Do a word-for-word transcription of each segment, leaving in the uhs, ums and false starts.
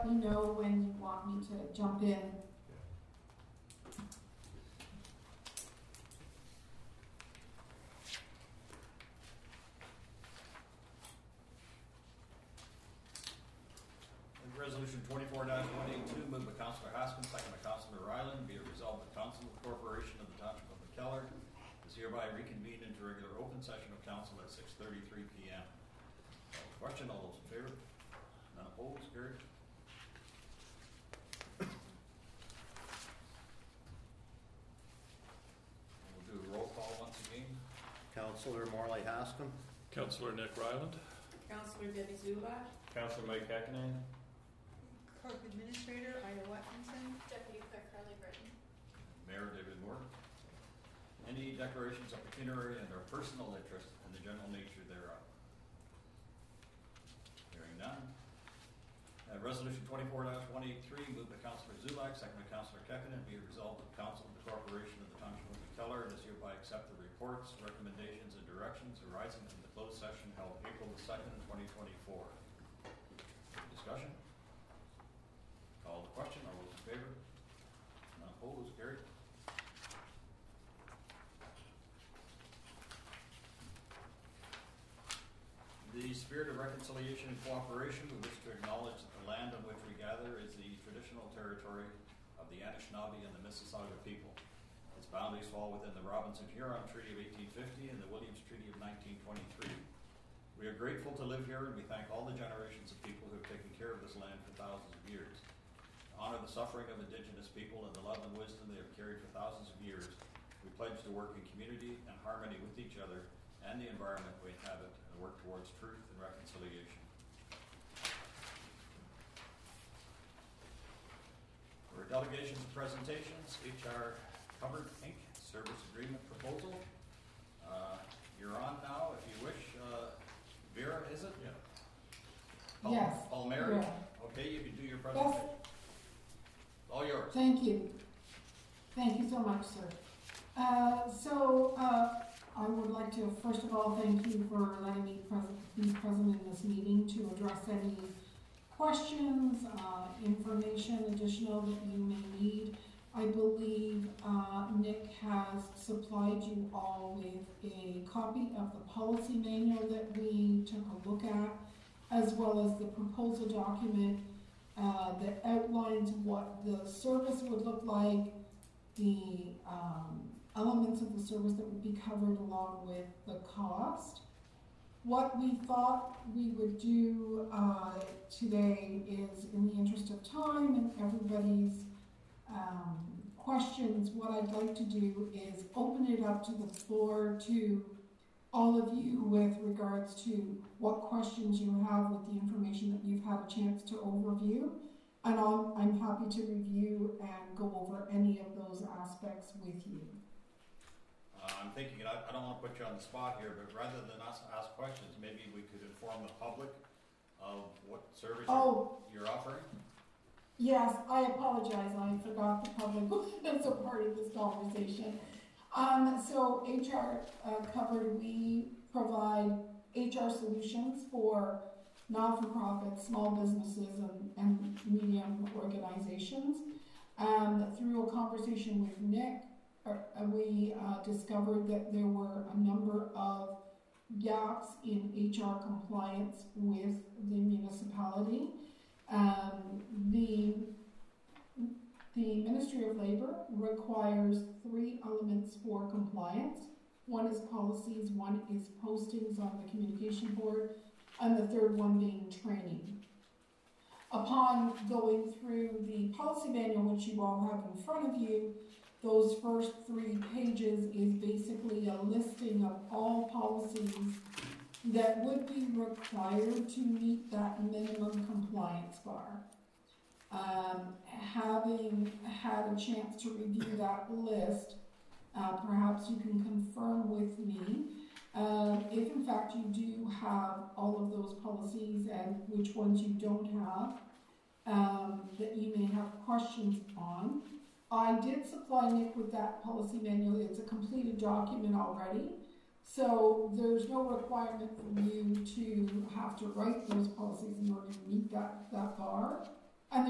let me know when you want me to jump in. Resolution twenty-four dash one eighty-two, moved by Councillor Haskins, second by Councillor Ryland. Be it resolved that Council of the Corporation of the Township of McKellar is hereby reconvened into regular open session of Council at six thirty-three p m Question, all those in favor? None opposed, carried. We'll do a roll call once again. Councillor Morley Haskam. Councillor Nick Ryland. Councillor Debbie Zulak. Councillor Mike Hackney. Clerk Administrator Ida Watkinson. Deputy Clerk Carly Britton. Mayor David Moore. Any declarations of pecuniary and or personal interest in the general nature thereof? Hearing none. Uh, resolution twenty-four dash one eighty-three, moved by Councillor Zulak, second by Councillor Kekkonen. Be it resolved that Council of the Corporation of the Township of McKellar does hereby accept the reports, recommendations, and directions arising from the closed session held April the second, twenty twenty-four. Discussion? Call the question. All those in favor? None opposed, carried. In the spirit of reconciliation and cooperation, we wish to acknowledge that the land on which we gather is the traditional territory of the Anishinaabe and the Mississauga people. Its boundaries fall within the Robinson-Huron Treaty of eighteen fifty and the Williams Treaty of nineteen twenty-three. We are grateful to live here, and we thank all the generations of people who have taken care of this land for thousands of years. To honor the suffering of Indigenous people and the love and wisdom they have carried for thousands of years, we pledge to work in community and harmony with each other and the environment we inhabit, and work towards truth and reconciliation. For delegations and presentations, H R Covered Incorporated Service Agreement Proposal. Uh, you're on now, if you wish. Uh, Vera, is it? Yeah. Paul, Yes. Paul Mary? Yeah. Okay, you can do your presentation. Yes. All yours. Thank you. Thank you so much, sir. Uh, so, uh, I would like to, first of all, thank you for letting me present, be present in this meeting to address any questions, uh, information additional that you may need. I believe uh, Nick has supplied you all with a copy of the policy manual that we took a look at, as well as the proposal document uh, that outlines what the service would look like, the um, elements of the service that would be covered along with the cost. What we thought we would do uh, today is, in the interest of time and everybody's um, questions, what I'd like to do is open it up to the floor to all of you with regards to what questions you have with the information that you've had a chance to overview. And I'll, I'm happy to review and go over any of those aspects with you. Uh, I'm thinking, I, I don't want to put you on the spot here, but rather than us ask questions, maybe we could inform the public of what service Oh. you're, you're offering. Yes, I apologize. I forgot the public as a part of this conversation. Um, so H R uh, Covered, we provide H R solutions for not-for-profit, small businesses, and, and medium organizations. Um, through a conversation with Nick, uh, we uh, discovered that there were a number of gaps in H R compliance with the municipality. Um, the, the Ministry of Labor requires three elements for compliance. One is policies, one is postings on the communication board, and the third one being training. Upon going through the policy manual, which you all have in front of you, those first three pages is basically a listing of all policies that would be required to meet that minimum compliance bar. Um, having had a chance to review that list, uh, perhaps you can confirm with me uh, if in fact you do have all of those policies and which ones you don't have, um, that you may have questions on. I did supply Nick with that policy manual. It's a completed document already. So there's no requirement for you to have to write those policies in order to meet that, that bar. And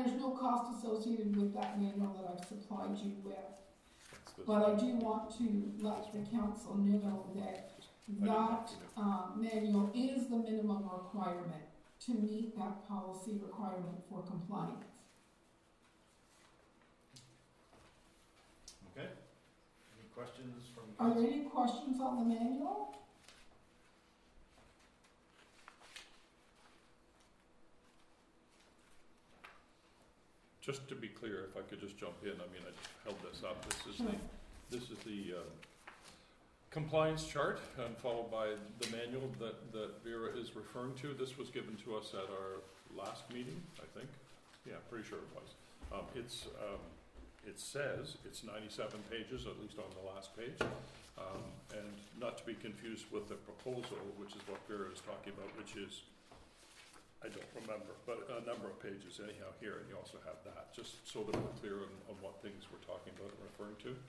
cost associated with that manual that I've supplied you with. That's the- But I do want to let the council know that that uh, manual is the minimum requirement to meet that policy requirement for compliance. Okay. Any questions from Are there council? any questions on the manual? Just to be clear, if I could just jump in, I mean, I just held this up. This is Sure. the, this is the uh, compliance chart, and followed by the manual that, that Vera is referring to. This was given to us at our last meeting, I think. Yeah, pretty sure it was. Um, it's, um, it says it's ninety-seven pages, at least on the last page. Um, and not to be confused with the proposal, which is what Vera is talking about, which is, I don't remember, but a number of pages anyhow here, and you also have that, just so that we're clear on, on what things we're talking about and referring to.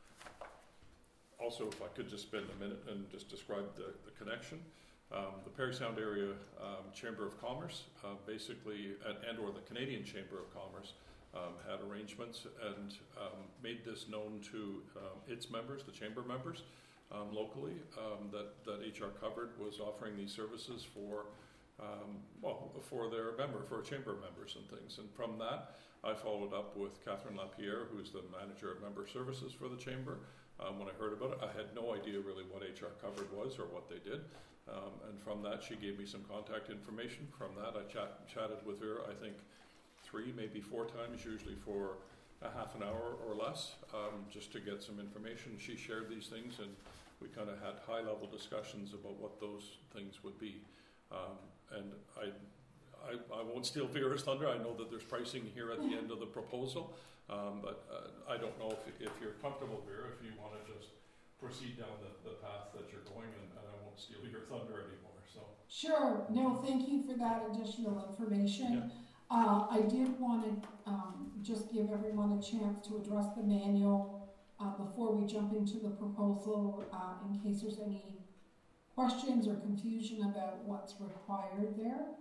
Also, if I could just spend a minute and just describe the, the connection. Um, the Parry Sound Area um, Chamber of Commerce, uh, basically, and, and or the Canadian Chamber of Commerce, um, had arrangements and um, made this known to um, its members, the chamber members, um, locally, um, that, that H R Covered was offering these services for Um, well, for their member, for chamber members and things. And from that, I followed up with Catherine Lapierre, who's the manager of member services for the chamber. Um, when I heard about it, I had no idea really what H R Covered was or what they did. Um, and from that, she gave me some contact information. From that, I chat, chatted with her, I think, three, maybe four times, usually for a half an hour or less, um, just to get some information. She shared these things, and we kind of had high-level discussions about what those things would be. Um, and I, I, I won't steal Vera's thunder. I know that there's pricing here at the end of the proposal, um, but uh, I don't know if, if you're comfortable, Vera, if you want to just proceed down the, the path that you're going, and, and I won't steal your thunder anymore. So Sure. No, thank you for that additional information. Yeah. Uh, I did want to um, just give everyone a chance to address the manual uh, before we jump into the proposal, uh, in case there's any questions or confusion about what's required there.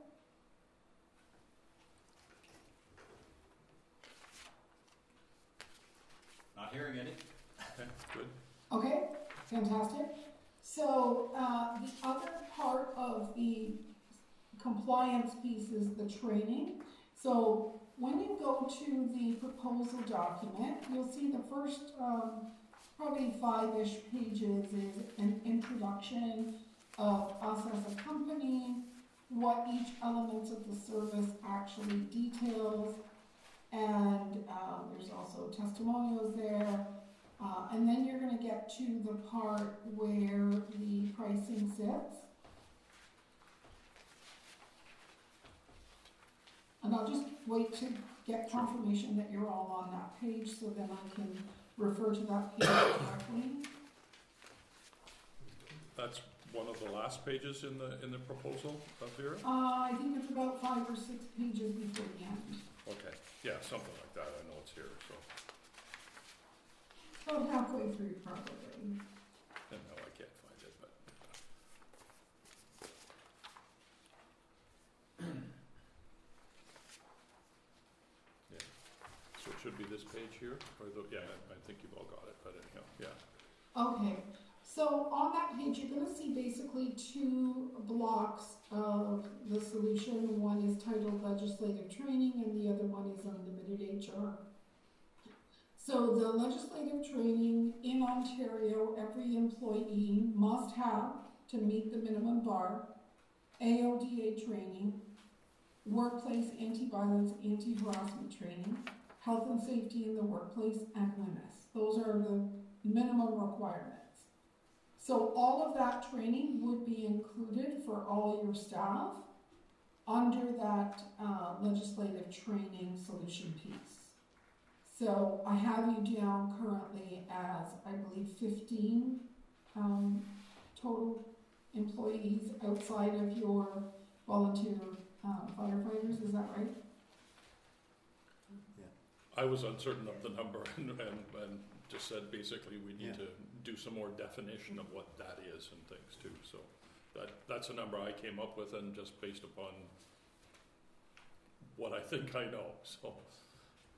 Not hearing any. okay, good. Okay, fantastic. So uh, the other part of the compliance piece is the training. So when you go to the proposal document, you'll see the first um, probably five-ish pages is an introduction of us as a company, what each element of the service actually details, and uh, there's also testimonials there. Uh, and then you're going to get to the part where the pricing sits. And I'll just wait to get confirmation that you're all on that page so then I can refer to that page directly. That's one of the last pages in the in the proposal, uh, Vera? Uh, I think it's about five or six pages before the end. Okay, yeah, something like that. I know it's here, so. About halfway through probably. And no, I can't find it, but. Yeah, so it should be this page here, or the, yeah, I, I think you've all got it, but anyhow, yeah. Okay, so on that page, you're going to see basically two blocks of the solution. One is titled legislative training and the other one is unlimited H R. So the legislative training in Ontario, every employee must have to meet the minimum bar, A O D A training, workplace anti-violence, anti-harassment training, health and safety in the workplace, and W M I S. Those are the minimum requirements. So all of that training would be included for all your staff under that uh, legislative training solution piece. So I have you down currently as, I believe, fifteen um, total employees outside of your volunteer uh, firefighters, is that right? I was uncertain of the number and, and, and just said basically we need Yeah. to do some more definition of what that is and things too. So that that's a number I came up with, and just based upon what I think I know. So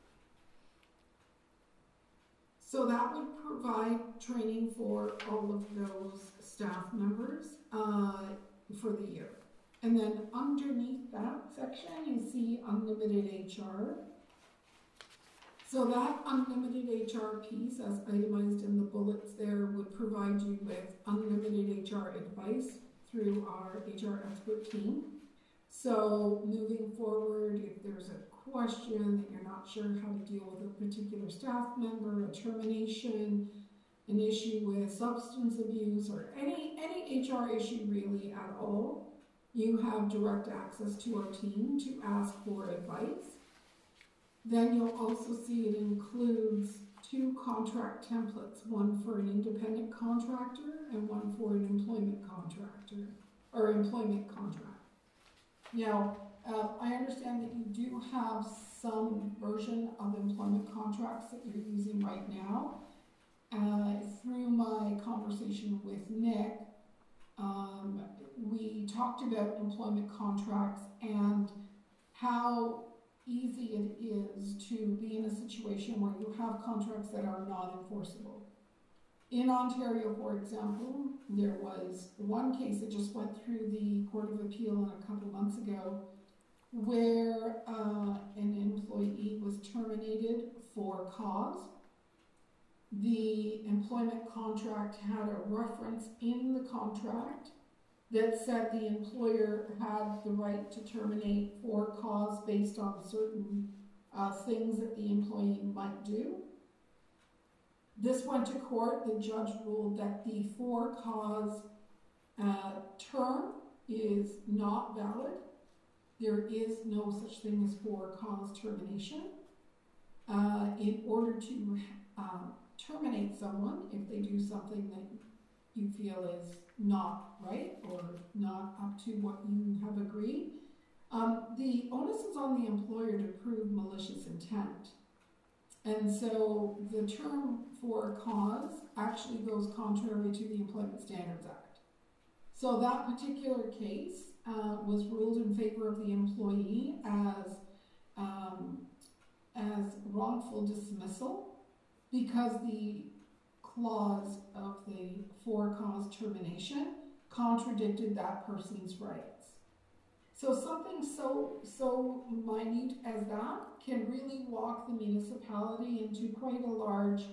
So that would provide training for all of those staff members uh, for the year. And then underneath that section, you see unlimited H R. So that unlimited H R piece, as itemized in the bullets there, would provide you with unlimited H R advice through our H R expert team. So moving forward, if there's a question that you're not sure how to deal with a particular staff member, a termination, an issue with substance abuse, or any, any H R issue really at all, you have direct access to our team to ask for advice. Then you'll also see it includes two contract templates, one for an independent contractor and one for an employment contractor, or employment contract. Now, uh, I understand that you do have some version of employment contracts that you're using right now. Uh, through my conversation with Nick, um, we talked about employment contracts and how easy it is to be in a situation where you have contracts that are not enforceable. In Ontario, for example, there was one case that just went through the Court of Appeal a couple months ago where uh, an employee was terminated for cause. The employment contract had a reference in the contract that said the employer had the right to terminate for cause based on certain uh, things that the employee might do. This went to court. The judge ruled that the for cause uh, term is not valid. There is no such thing as for cause termination. Uh, in order to uh, terminate someone, if they do something that you feel is not right or not up to what you have agreed, um, the onus is on the employer to prove malicious intent. And so the term for cause actually goes contrary to the Employment Standards Act. So that particular case uh, was ruled in favor of the employee as, um, as wrongful dismissal because the clause of the for cause termination contradicted that person's rights. So something so so minute as that can really walk the municipality into quite a large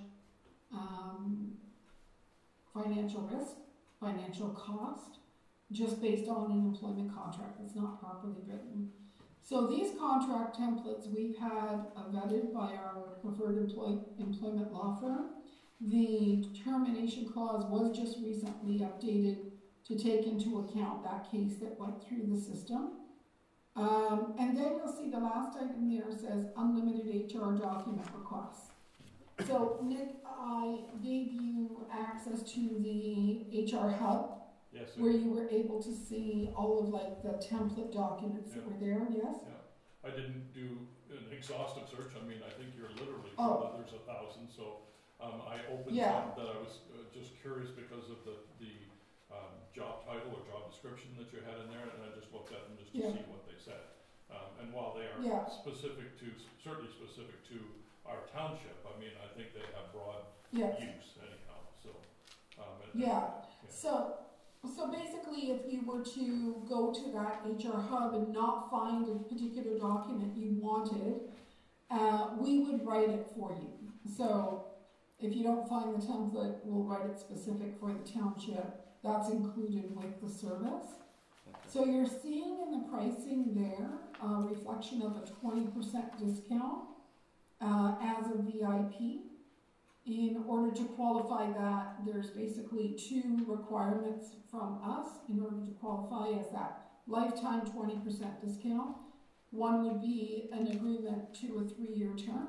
um, financial risk, financial cost, just based on an employment contract that's not properly written. So these contract templates we've had uh, vetted by our preferred employ employment law firm. The termination clause was just recently updated to take into account that case that went through the system. Um, and then you'll see the last item there says unlimited H R document requests. So Nick, I gave you access to the H R hub. Yes, where you were able to see all of like the template documents Yeah. that were there, yes? Yeah. I didn't do an exhaustive search. I mean, I think you're literally, Oh. there's a thousand, so um, I opened Yeah. some that I was uh, just curious because of the, the um, job title or job description that you had in there, and I just looked at them just to Yeah. see what they said. Um, and while they are Yeah. specific to, certainly specific to our township, I mean, I think they have broad Yes. use anyhow, so. Um, and- Yeah. yeah. So, so basically if you were to go to that H R hub and not find a particular document you wanted, uh, we would write it for you. So if you don't find the template, we'll write it specific for the township. That's included with the service. So you're seeing in the pricing there a reflection of a twenty percent discount uh, as a V I P. In order to qualify that, there's basically two requirements from us in order to qualify as that lifetime twenty percent discount. One would be an agreement to a three-year term.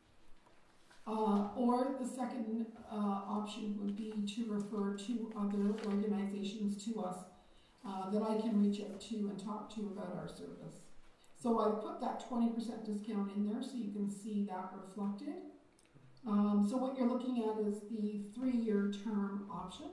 Uh, or the second uh, option would be to refer to other organizations to us uh, that I can reach out to and talk to about our service. So I put that twenty percent discount in there so you can see that reflected. Um, so what you're looking at is the three-year term option.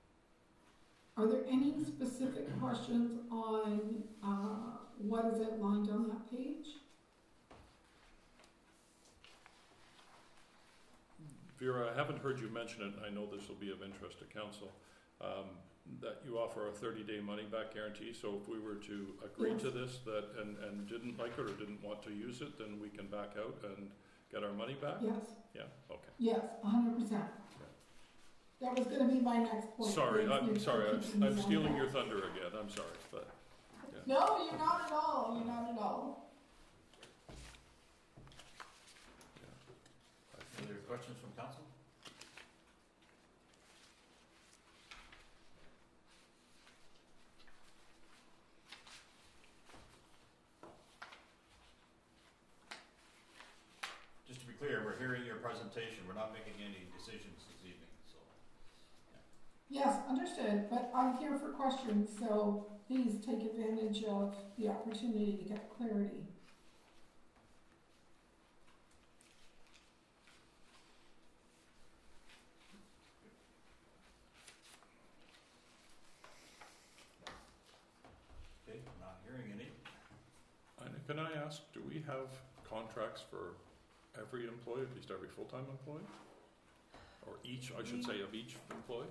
Are there any specific questions on uh, what is outlined on that page? Vera, I haven't heard you mention it, and I know this will be of interest to council, um, that you offer a thirty-day money-back guarantee. So if we were to agree Yes. to this that and, and didn't like it or didn't want to use it, then we can back out and get our money back? Yes, Yeah, okay. yes, a hundred percent. That was gonna be my next point. Sorry, Thank I'm you for sorry, I'm, keeping me I'm on stealing that. your thunder again, I'm sorry, but, No, you're not at all, you're not at all. yeah. I Any think- other questions from council? Just to be clear, we're hearing your presentation, we're not making any decisions this evening, so. Yes, understood, but I'm here for questions, so please take advantage of the opportunity to get clarity. Okay, not hearing any. And can I ask, do we have contracts for every employee, at least every full-time employee? Or each, I should say, of each employee?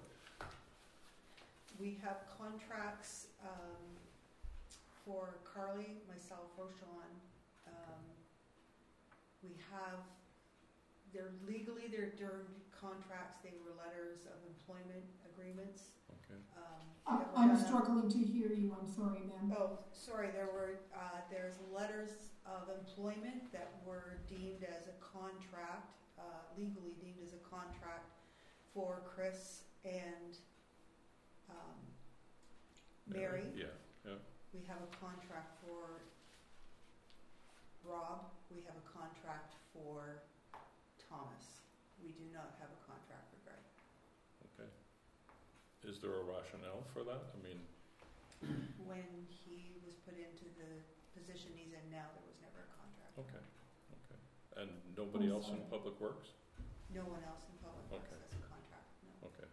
We have contracts, um, for Carly, myself, Rochelle. Um, we have, they're legally, they're termed contracts, they were letters of employment agreements. Okay. Um, I- that were I'm done up- struggling to hear you, I'm sorry, ma'am. Oh, sorry, there were, uh, there's letters of employment that were deemed as a contract, uh, legally deemed as a contract for Chris and, um, Mary. Yeah, yeah. We have a contract for Rob, we have a contract for Thomas. We do not have a contract for Greg. Okay. Is there a rationale for that? I mean, When he was put into the position he's in now, there was never a contract. okay, okay. And nobody I'm else in sorry. Public Works? No one else in public works Okay. has a contract, no. Okay.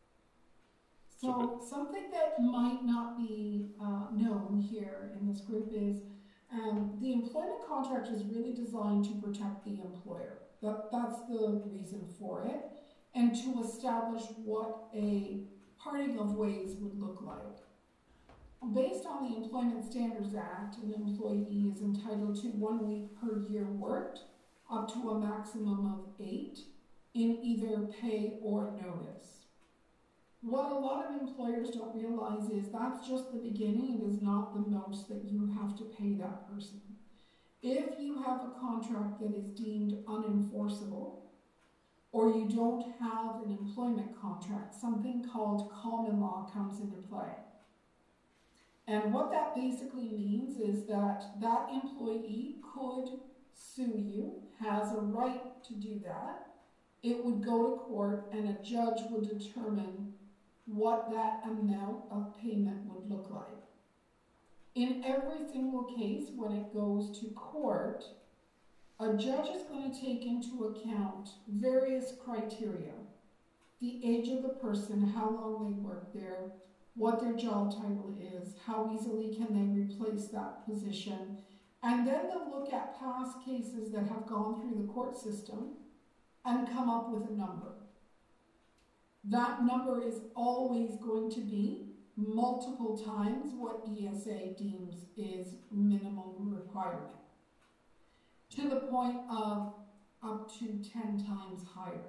So something that might not be uh, known here in this group is um, the employment contract is really designed to protect the employer. That, that's the reason for it, and to establish what a parting of ways would look like. Based on the Employment Standards Act, an employee is entitled to one week per year worked, up to a maximum of eight, in either pay or notice. What a lot of employers don't realize is that's just the beginning. It is not the most that you have to pay that person. If you have a contract that is deemed unenforceable, or you don't have an employment contract, something called common law comes into play. And what that basically means is that that employee could sue you, has a right to do that. It would go to court and a judge would determine what that amount of payment would look like. In every single case, when it goes to court, a judge is going to take into account various criteria. The age of the person, how long they work there, what their job title is, how easily can they replace that position, and then they'll look at past cases that have gone through the court system and come up with a number. That number is always going to be multiple times what E S A deems is minimum requirement, to the point of up to ten times higher.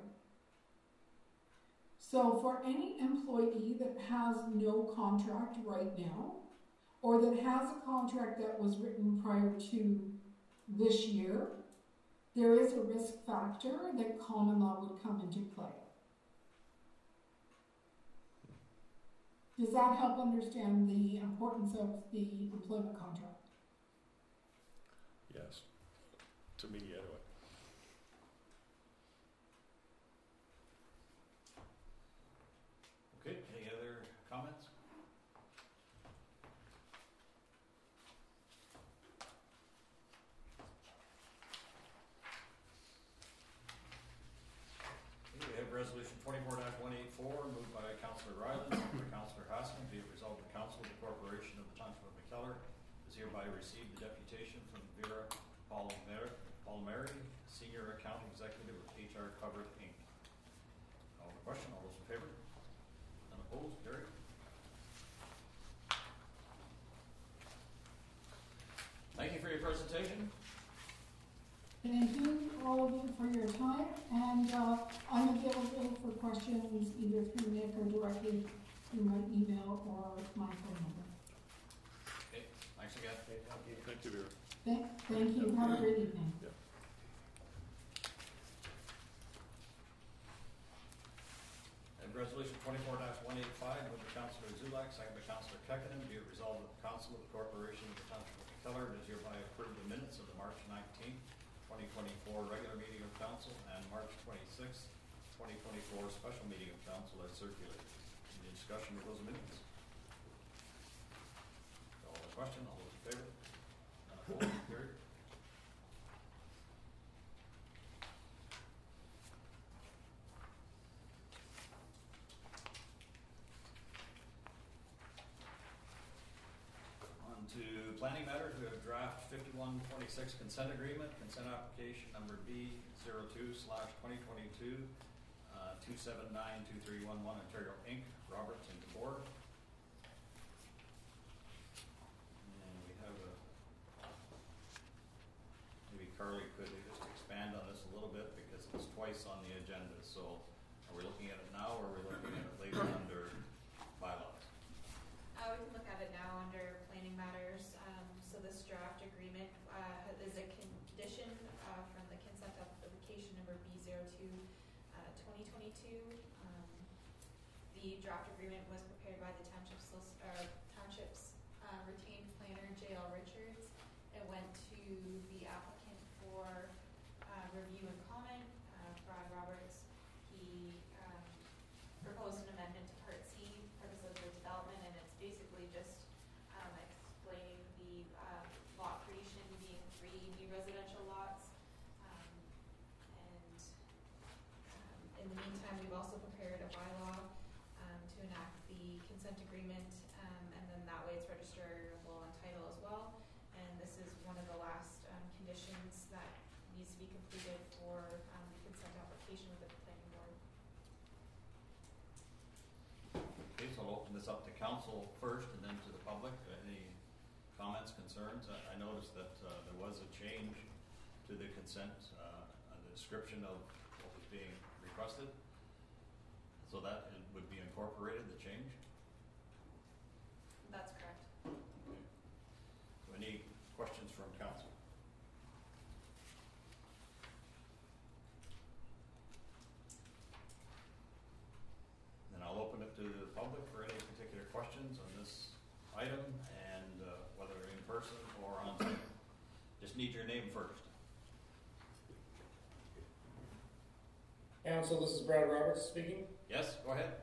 So for any employee that has no contract right now, or that has a contract that was written prior to this year, there is a risk factor that common law would come into play. Does that help understand the importance of the employment contract? Yes. To me, anyway. Okay, any other comments? Okay, we have resolution twenty-four one eighty-four, moved by Councillor Ryland, seconded by Councillor Haskell, be it resolved the Council of the Corporation of the Township of McKellar is hereby received the deputation from Vera Palmer- Palmieri, Senior Account Executive with H R Covered Incorporated. question? All those in favor? None opposed? Carried. Thank you for your presentation. Thank you, all of you, for your time, and uh, I'm available for questions either through Nick or directly through my email or my phone number. Okay, thanks again. Okay, thank you. Thank you, Vera. Thank, thank you, have a great evening. And resolution twenty-four one eighty-five, moved by Councillor Zulak, second by Councillor Kekkonen, be it resolved that the Council of the Corporation of the Township of McKellar does hereby approve the minutes of the March nineteenth, twenty twenty-four regular meeting of council and March twenty-sixth, twenty twenty-four special meeting of council as circulated. Any discussion of those minutes? Call the question, all those in favor? None opposed? Carried. On to planning matters, we have draft fifty-one twenty-six consent agreement, consent application number B zero two slash twenty twenty-two, uh, two seven nine two three one one Ontario Incorporated, Roberts and DeBoer. And we have a, maybe Carly could just expand on this a little bit because it's twice on the agenda. So are we looking at it now or are we looking at it later under bylaws? Uh, we can look at it now under planning matters. Um, so this draft agreement uh, is a condition uh, from the consent application number B zero two uh, twenty twenty-two. Um, the draft agreement was prepared by the township's, uh, township's uh, retained planner J L Richards. It went to the applicant for uh, review and comment. Uh, Brad Roberts, he um, proposed an amendment to Part C, purposes of development, and it's basically just um, explaining the uh, lot creation being three new residential lots. Um, and um, in the meantime, we've also prepared a bylaw um, to enact the consent agreement, um, and then that way it's registerable on title as well. And this is one of the last um, conditions that needs to be completed for um, the consent application with the planning board. Okay, so I'll open this up to council first and then to the public. Any comments, concerns? I, I noticed that uh, there was a change to the consent, uh, on the description of what was being requested. So that it would be incorporated, the change? That's correct. Okay. So any questions from council? Then I'll open it to the public for any particular questions on this item and uh, whether in person or on Zoom. Just need your name first. Council, this is Brad Roberts speaking. Yes, go ahead.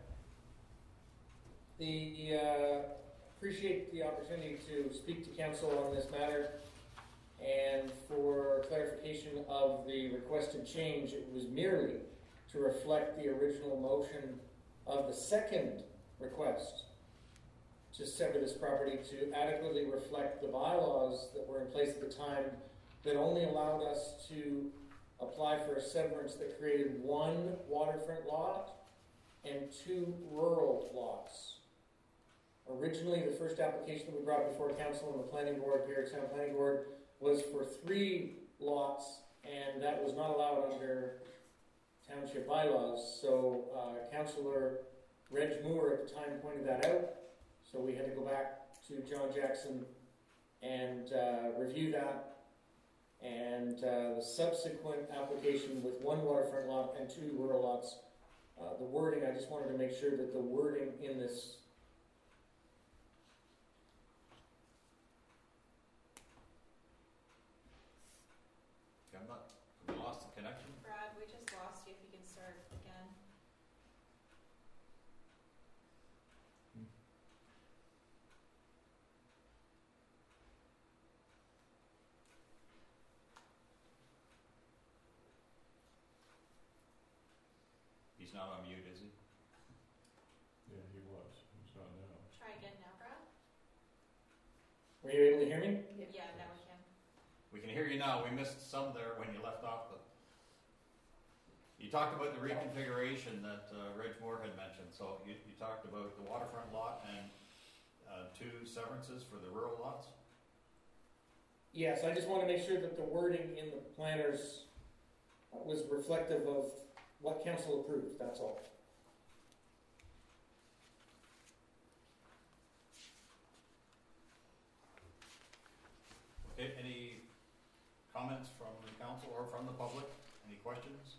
The uh, appreciate the opportunity to speak to council on this matter, and for clarification of the requested change, it was merely to reflect the original motion of the second request to sever this property to adequately reflect the bylaws that were in place at the time that only allowed us to apply for a severance that created one waterfront lot and two rural lots. Originally, the first application that we brought before council and the planning board, Garrettstown Planning Board, was for three lots, and that was not allowed under township bylaws. So uh, Councillor Reg Moore at the time pointed that out. So we had to go back to John Jackson and uh, review that. And uh, the subsequent application with one waterfront lot and two rural lots, uh, the wording, I just wanted to make sure that the wording in this I'm not, we lost the connection. Brad, we just lost you. If you can start again. He's not on mute, is he? Yeah, he was. He's not now. Try again now, Brad. Were you able to hear me? Yeah, now we can. We can hear you now. We missed some there when you left off, but You talked about the reconfiguration that uh, Reg Moore had mentioned. So you, you talked about the waterfront lot and uh, two severances for the rural lots. Yes, I just want to make sure that the wording in the planners was reflective of what council approved, that's all. Okay, any comments from the council or from the public? Any questions?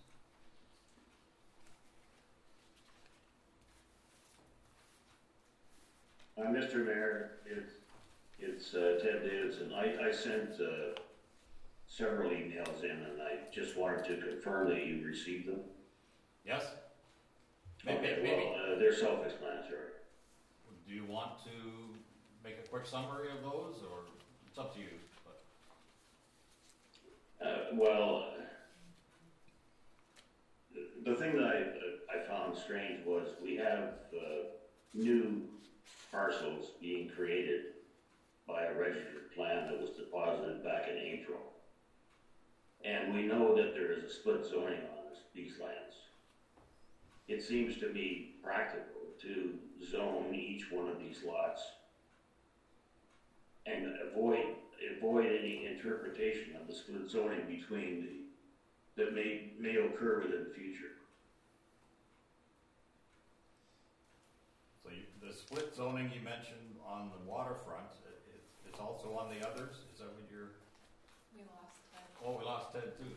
Uh, Mister Mayor, it's, it's uh, Ted Davidson. I, I sent uh, several emails in, and I just wanted to confirm that you received them. Yes? Maybe, Okay, maybe. well, uh, they're self-explanatory. Do you want to make a quick summary of those, or it's up to you? But Uh, well, the thing that I, I found strange was we have uh, new parcels being created by a registered plan that was deposited back in April. And we know that there is a split zoning on this, these lands. It seems to me practical to zone each one of these lots and avoid avoid any interpretation of the split zoning between the that may may occur within the future. so you, the split zoning you mentioned on the waterfront, it, it, it's also on the others. Is that what you're? We lost Ted. Oh, we lost Ted too.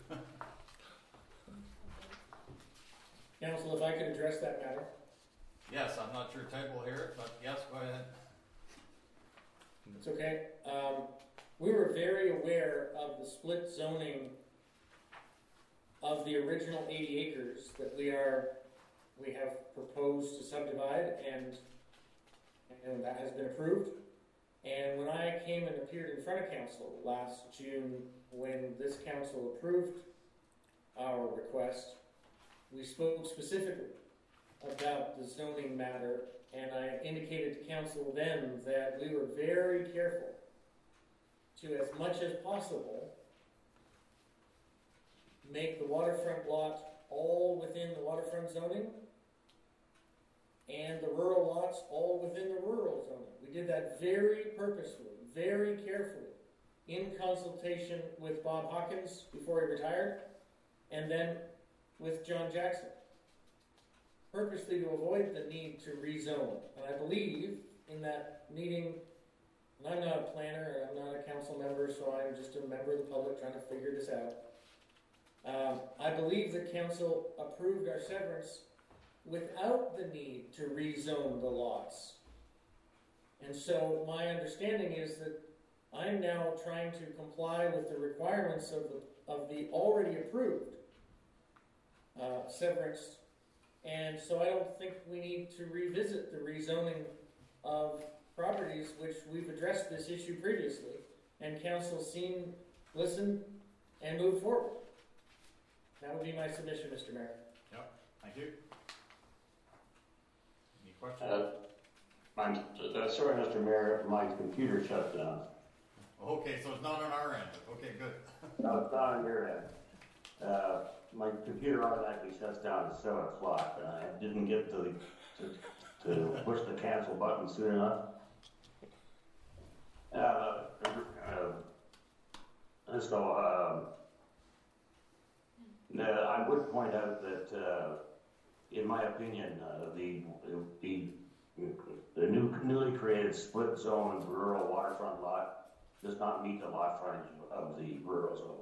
Council, if I could address that matter. Yes, I'm not sure Ted will hear it, but yes, go ahead. It's okay. Um, we were very aware of the split zoning of the original eighty acres that we are, we have proposed to subdivide, and, and that has been approved. And when I came and appeared in front of council last June, when this council approved our request, we spoke specifically about the zoning matter, and I indicated to council then that we were very careful to, as much as possible, make the waterfront lot all within the waterfront zoning and the rural lots all within the rural zoning. We did that very purposefully, very carefully, in consultation with Bob Hawkins before he retired, and then with John Jackson, purposely to avoid the need to rezone. And I believe in that meeting, and I'm not a planner, I'm not a council member, so I'm just a member of the public trying to figure this out. Um, I believe the council approved our severance without the need to rezone the lots. And so my understanding is that I'm now trying to comply with the requirements of the, of the already approved uh, severance. And so I don't think we need to revisit the rezoning of properties, which we've addressed this issue previously, and council seen, listened, and moved forward. That would be my submission, Mister Mayor. Yep, thank you. Any questions? Uh, I'm uh, sorry, Mister Mayor, my computer shut down. Okay, so it's not on our end. Okay, good. No, it's not on your end. Uh, my computer automatically shuts down at seven o'clock, and I didn't get to, the, to to push the cancel button soon enough. Uh, uh, so, um, uh, I would point out that, uh, in my opinion, uh, the the the new newly created split zone rural waterfront lot does not meet the lot frontage of the rural zone.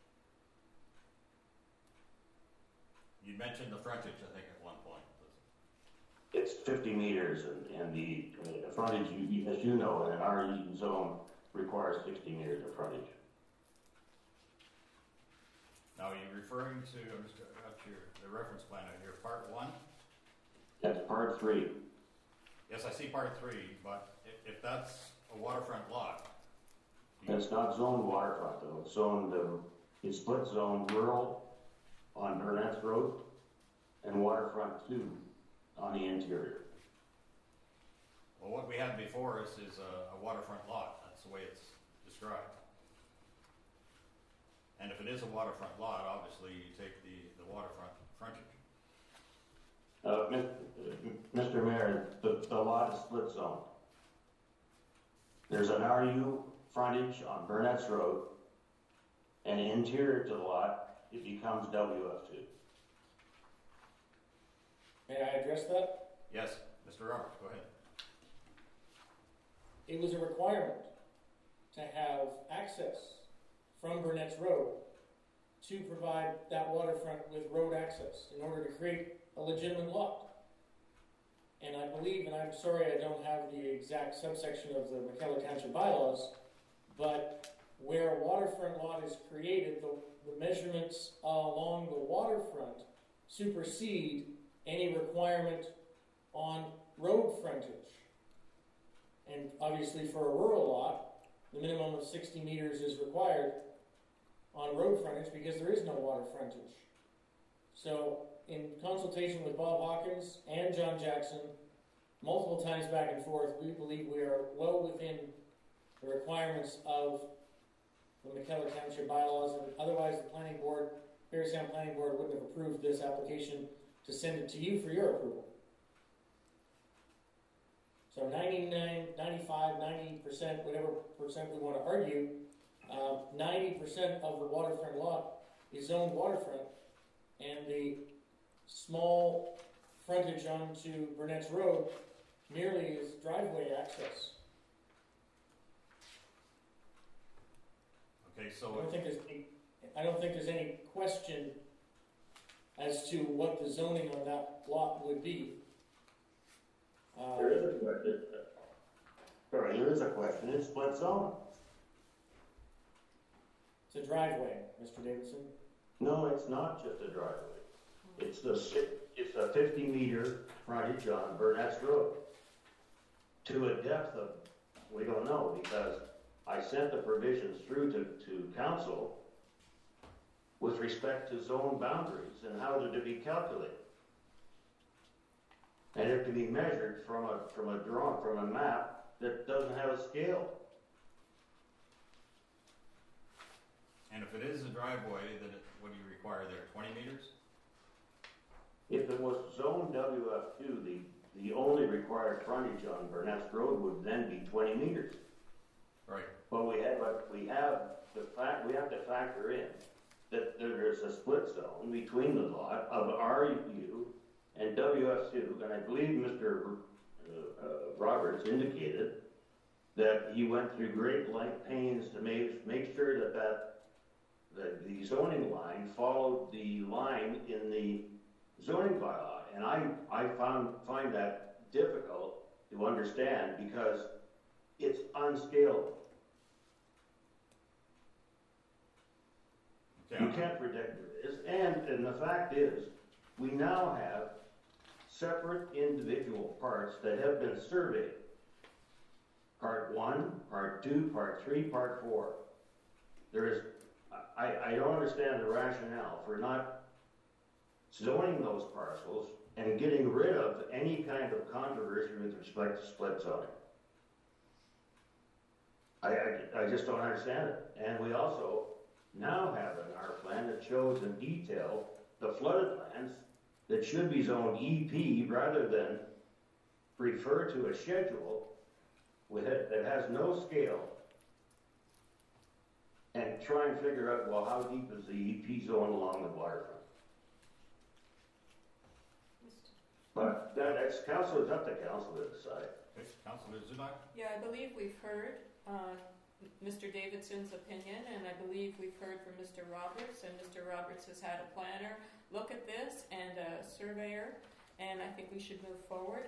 You mentioned the frontage, I think, at one point. It's fifty meters, and, and the uh, frontage, you, as you know, in an R E zone requires sixty meters of frontage. Now, are you referring to, I'm just got your, the reference plan out here, part one? That's part three. Yes, I see part three, but if, if that's a waterfront lot, do you- It's not zoned waterfront though. It's zoned, uh, it's split zone rural on Burnett's Road and waterfront two on the interior. well, what we had before us is a, a waterfront lot. That's the way it's described. And if it is a waterfront lot, obviously you take the, the waterfront frontage. Uh, Mister Mayor, the, the lot is split zone. There's an R U frontage on Burnett's Road, and interior to the lot, it becomes W F two. May I address that? Yes, Mister Roberts, go ahead. It was a requirement to have access from Burnett's Road to provide that waterfront with road access in order to create a legitimate lot. And I believe, and I'm sorry I don't have the exact subsection of the McKellar Township bylaws, but where a waterfront lot is created, the, the measurements along the waterfront supersede any requirement on road frontage. And obviously for a rural lot, the minimum of sixty meters is required on road frontage because there is no water frontage. So in consultation with Bob Hawkins and John Jackson, multiple times back and forth, we believe we are well within the requirements of the McKellar Township bylaws, and otherwise the planning board, Parry Sound Planning Board, wouldn't have approved this application to send it to you for your approval. So ninety-nine, ninety-five, ninety percent, whatever percent we want to argue, uh, ninety percent of the waterfront lot is zoned waterfront, and the small frontage onto Burnett's Road merely is driveway access. Okay, I so, don't think there's any, I don't think there's any question as to what the zoning on that lot would be. Uh, There is a question. Sorry, there is a question. It's split zone. It's a driveway, Mister Davidson. No, it's not just a driveway. It's the si- it's a fifty meter frontage on Burnett's Road. To a depth of, we don't know, because I sent the provisions through to, to council with respect to zone boundaries and how they're to be calculated. And it can be measured from a, from a drawing, from a map that doesn't have a scale. and if it is a driveway, then it, what do you require there, twenty meters? If it was zone W F two, the, the only required frontage on Burnett's Road would then be twenty meters. Right. But we have, but we have the fact, we have to factor in that there is a split zone between the lot of R U and W F two, and I believe Mister Uh, uh, Roberts indicated that he went through great like pains to make, make sure that, that that the zoning line followed the line in the zoning bylaw, and I, I found, find that difficult to understand because it's unscalable. Okay. You can't predict where it is, and, and the fact is, we now have separate individual parts that have been surveyed. Part one, part two, part three, part four. There is, I, I don't understand the rationale for not zoning those parcels and getting rid of any kind of controversy with respect to split zoning. I, I, I just don't understand it. And we also now have in our plan that shows in detail the flooded lands that should be zoned E P rather than refer to a schedule with it that has no scale and try and figure out, well, how deep is the E P zone along the waterfront? But that, that's council, it's up to council to decide. Okay, Councilor Zunak? Yeah, I believe we've heard uh, Mister Davidson's opinion, and I believe we've heard from Mister Roberts, and Mister Roberts has had a planner look at this and a surveyor, and I think we should move forward.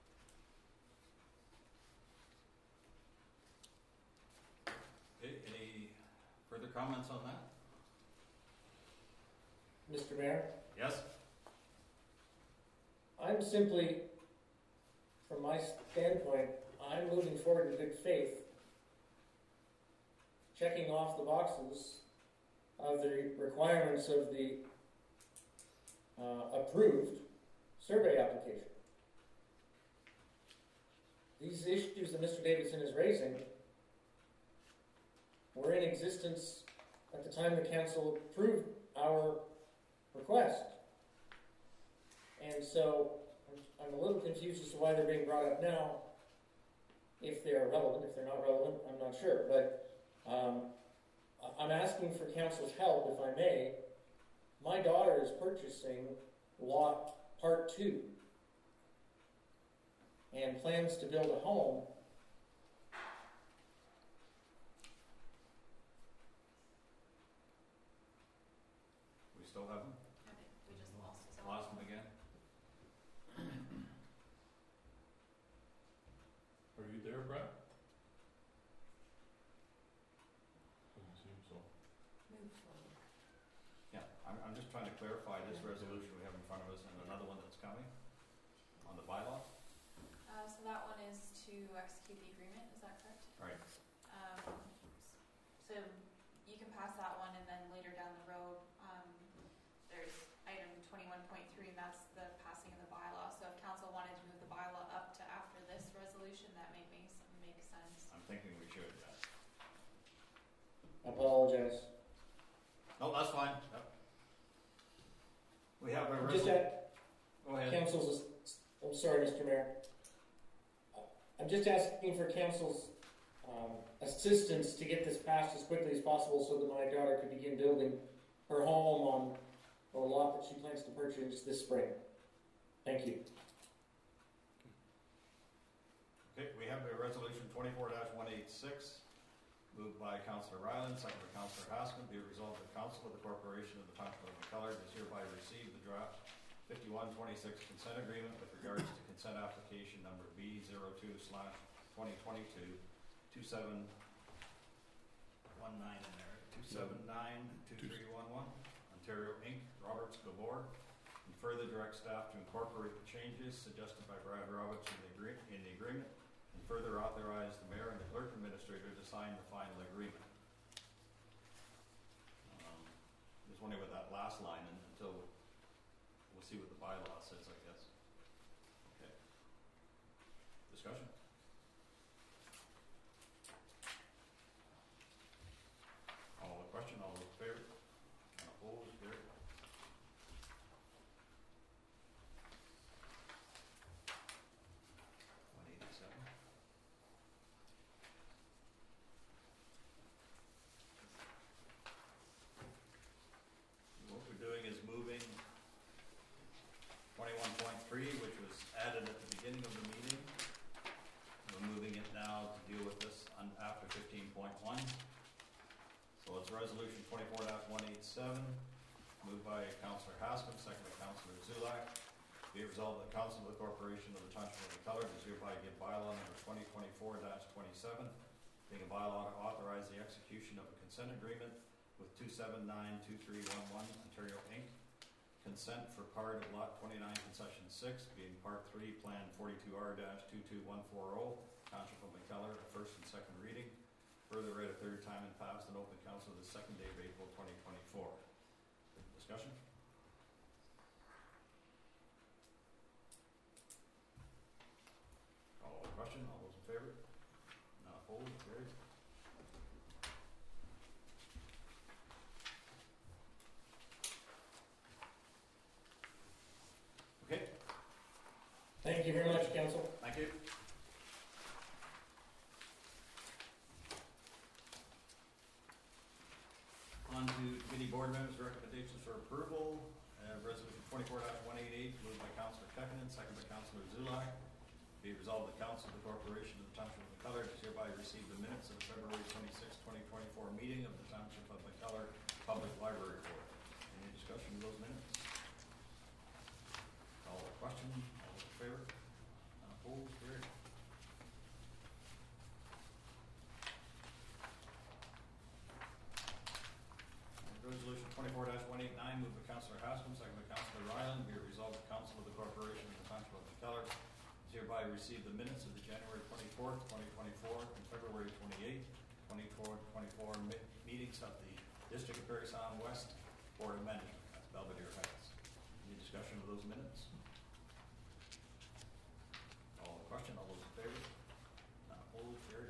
Okay, any further comments on that? Mister Mayor, Yes? I'm simply, from my standpoint, I'm moving forward in good faith, checking off the boxes of the requirements of the uh, approved survey application. These issues that Mister Davidson is raising were in existence at the time the council approved our request. and so I'm, I'm a little confused as to why they're being brought up now. If they're relevant, if they're not relevant, I'm not sure. But um, I- I'm asking for council's help, if I may. My daughter is purchasing lot part two and plans to build a home. We still have them? Okay, we just lost his. Lost them again? Are you there, Brad? Doesn't seem so. Move forward. Yeah, I'm, I'm just trying to clarify this resolution we have in front of us and another one that's coming on the bylaw. Uh, so that one is to execute the agreement, is that correct? Right. Um, so you can pass that one, and then later down the road, um, there's item twenty-one point three, and that's the passing of the bylaw. So if council wanted to move the bylaw up to after this resolution, that may make, make sense. I'm thinking we should. Uh, I apologize. no, that's fine. Yep. We have a I'm just resolution. at Go ahead. council's. I'm sorry, Mister Mayor. I'm just asking for council's um, assistance to get this passed as quickly as possible so that my daughter could begin building her home on a lot that she plans to purchase this spring. Thank you. Okay, we have a resolution twenty-four dash one eighty-six, moved by Councillor Ryland, second by Councillor Haskell. Be it resolved that Council of the Corporation of the Township of McCullough does hereby receive the draft fifty-one twenty-six consent agreement with regards to consent application number B zero two slash twenty twenty-two two seven one nine in there, two seven nine two three one one, Ontario Incorporated, Roberts Gabor, and further direct staff to incorporate the changes suggested by Brad Roberts in the, agree- in the agreement, and further authorize the mayor and the clerk administrator to sign the final agreement. Um, just wondering what that last line, and until we'll see what the bylaw says, I guess. Okay. Discussion? All the question, all those in favor? None opposed, carried. one eighty-seven. What we're doing is moving twenty-one point three, which was added at the beginning of the meeting. We're moving it now to deal with this on after fifteen point one. So it's resolution twenty-four dash one eighty-seven, moved by Councillor Haskell, second by Councillor Zulak. Be it resolved that Council of the Corporation of the Township of McCullough does hereby give bylaw number twenty twenty-four dash twenty-seven, being a bylaw to authorize the execution of a consent agreement with two seven nine two three one one Ontario Incorporated. Consent for part of lot twenty-nine concession six, being part three, plan forty-two R two two one four zero, Township of McCullough, first and second reading. Further read a third time and passed in open council the second day of April twenty twenty-four. Discussion? Call the question. All those in favor? None opposed? Carried. Okay. Thank you very much, council. Thank you. On to committee board members' recommendations for approval. Uh, resolution twenty-four dash one eighty-eight, moved by Councillor Kekkonen, second by Councillor Zulak. Be it resolved that Council of the Corporation of the Township of McCullough does hereby receive the minutes of the February twenty-sixth, twenty twenty-four meeting of the Township of McCullough Public Library Board. Any discussion of those minutes? Call the question. All those in favor? None opposed? Carried. Resolution twenty-four dash one eighty-nine, moved by Councillor Haskell, second by Councillor Ryland. Be it resolved that Council of the Corporation of the Township of McCullough is hereby receive the minutes of the January twenty-fourth, twenty twenty-four and February twenty-eighth, twenty twenty-four me- meetings of the District of Parry Sound West Board of Management. That's Belvedere Heights. Any discussion of those minutes? All the question, all those in favor? None opposed, carried.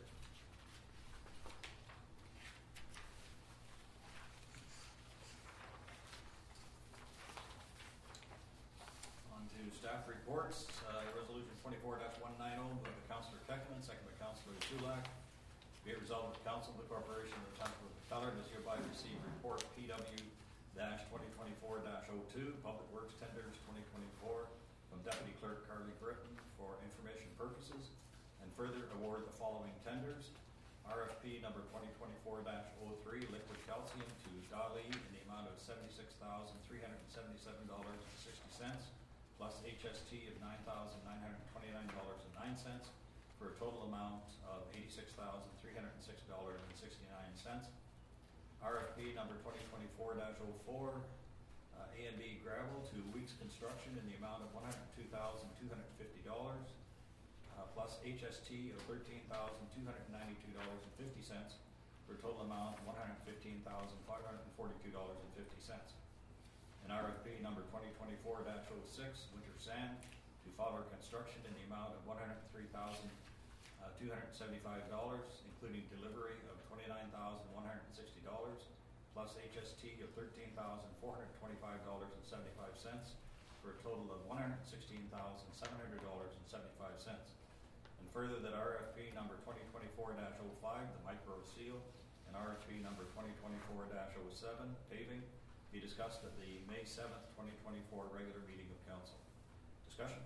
On to Staff reports, uh, resolution twenty-four one ninety, moved by Councillor Kekkonen, second by Councillor Sulak. Be it resolved that the Council of the Corporation of the Township of McKellar does hereby receive report P W twenty twenty-four dash oh two, Public Works Tenders twenty twenty-four, from Deputy Clerk Carly Britton for information purposes, and further award the following tenders. R F P number twenty twenty-four dash oh three, liquid calcium to Dali in the amount of seventy-six thousand three hundred seventy-seven dollars and sixty cents, plus H S T of nine thousand nine hundred twenty-nine dollars and nine cents, for a total amount of eighty-six thousand three hundred six dollars and sixty-nine cents. R F P number twenty twenty-four dash oh four, uh, A and B Gravel to Weeks Construction in the amount of one hundred two thousand two hundred fifty dollars, uh, plus H S T of thirteen thousand two hundred ninety-two dollars and fifty cents, for a total amount of one hundred fifteen thousand five hundred forty-two dollars and fifty cents. And R F P number twenty twenty-four dash oh six, Winter Sand to Fowler Construction in the amount of one hundred three thousand two hundred seventy-five dollars, including delivery of twenty-nine thousand one hundred sixty dollars, plus H S T of thirteen thousand four hundred twenty-five dollars and seventy-five cents, for a total of one hundred sixteen thousand seven hundred dollars and seventy-five cents. And further, that R F P number twenty twenty-four dash oh five, the Micro Seal, and R F P number twenty twenty-four dash oh seven, Paving, be discussed at the May seventh, twenty twenty-four regular meeting of Council. Discussion?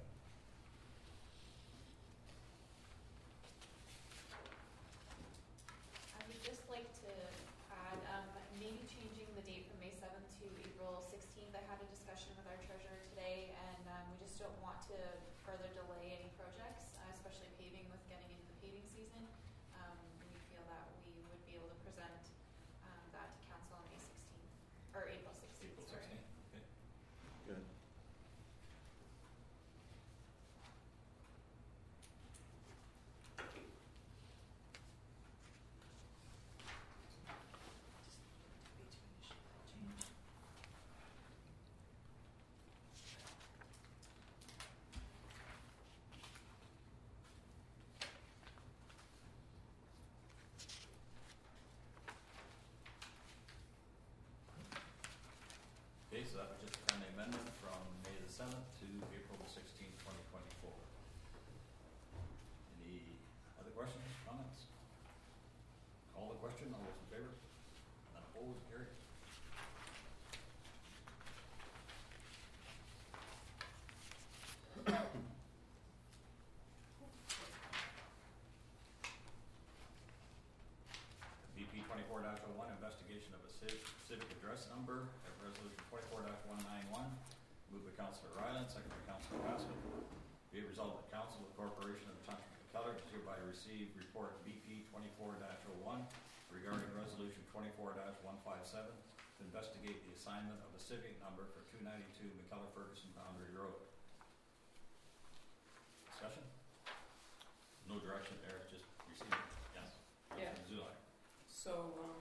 I would just like to add, um, maybe changing the date from May seventh to April sixteenth. I had a discussion with our treasurer today, and um, we just don't want to further delay any projects, uh, especially paving with getting into the paving season. Um, we feel that we would be able to present um, that to council on May sixteenth, or April sixteenth, April sorry. sixteenth, okay. Good. Okay, so that was just a friendly amendment from May the seventh to April the sixteenth, twenty twenty-four. Any other questions, comments? Call the question, all those in favor? None opposed, carried. B P twenty-four dash oh one, investigation of a civ- civic address number at resolution twenty-four dash one ninety-one, moved by Councillor Ryland, second by Councillor Pascal. Be it resolved that Council of the Corporation of the Township of McKellar does hereby receive report B P twenty-four dash oh one regarding resolution twenty-four dash one fifty-seven to investigate the assignment of a civic number for two ninety-two McKellar-Ferguson Boundary Road. Discussion? No direction there, it's just receiving. Yes. Yeah. Councillor Zulak. So, um,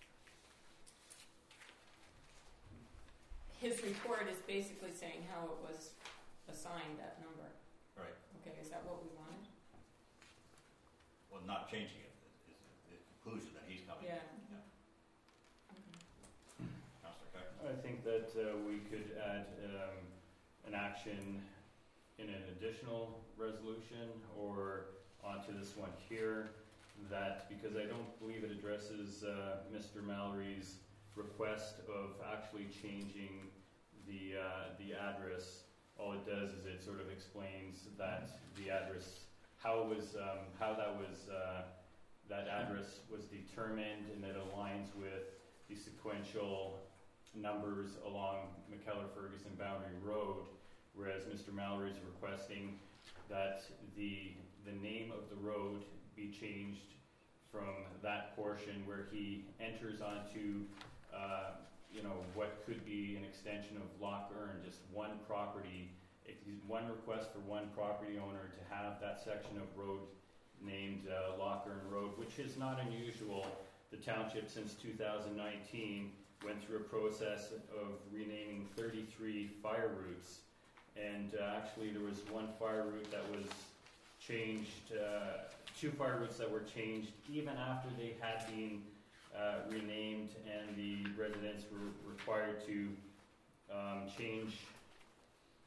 his report is basically saying how it was assigned, that number. Right. Okay, is that what we wanted? Well, not changing it, is the conclusion that he's coming. Yeah. Yeah. Okay. Councillor Kekkonen. I think that uh, we could add um, an action in an additional resolution or onto this one here, that because I don't believe it addresses uh, Mister Mallory's request of actually changing the uh, the address. All it does is it sort of explains that the address, how it was, um, how that was, uh, that address was determined, and it aligns with the sequential numbers along McKellar-Ferguson Boundary Road, whereas Mister Mallory is requesting that the the name of the road be changed from that portion where he enters onto uh, you know, what could be an extension of Loch Earn, just one property, if he's one request for one property owner to have that section of road named uh, Loch Earn Road, which is not unusual. The township since two thousand nineteen went through a process of renaming thirty-three fire routes, and uh, actually there was one fire route that was changed, uh, two fire routes that were changed even after they had been uh, renamed, and the residents were required to um, change, uh,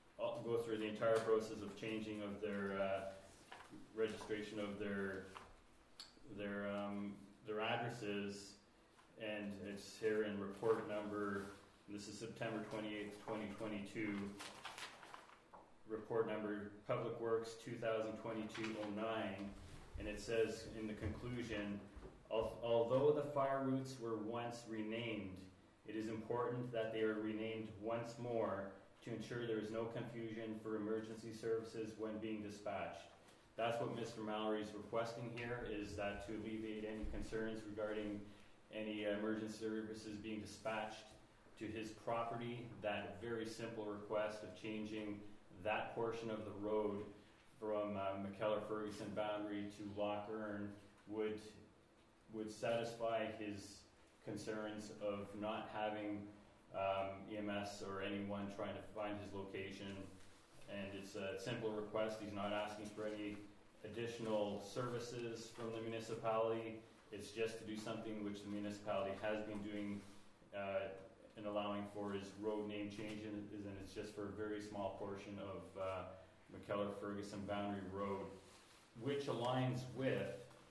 go through the entire process of changing of their uh, registration of their their um, their addresses, and it's here in report number. This is September twenty-eighth, twenty twenty-two. Report number Public Works two thousand twenty-two oh nine, and it says in the conclusion, Al- although the fire routes were once renamed, it is important that they are renamed once more to ensure there is no confusion for emergency services when being dispatched. That's what Mister Mallory is requesting here, is that to alleviate any concerns regarding any uh, emergency services being dispatched to his property, that very simple request of changing that portion of the road from uh, McKellar-Ferguson boundary to Loch Earn would would satisfy his concerns of not having um, E M S or anyone trying to find his location. And it's a simple request. He's not asking for any additional services from the municipality. It's just to do something which the municipality has been doing uh, and allowing for his road name change, and it's just for a very small portion of uh, McKellar-Ferguson Boundary Road, which aligns with,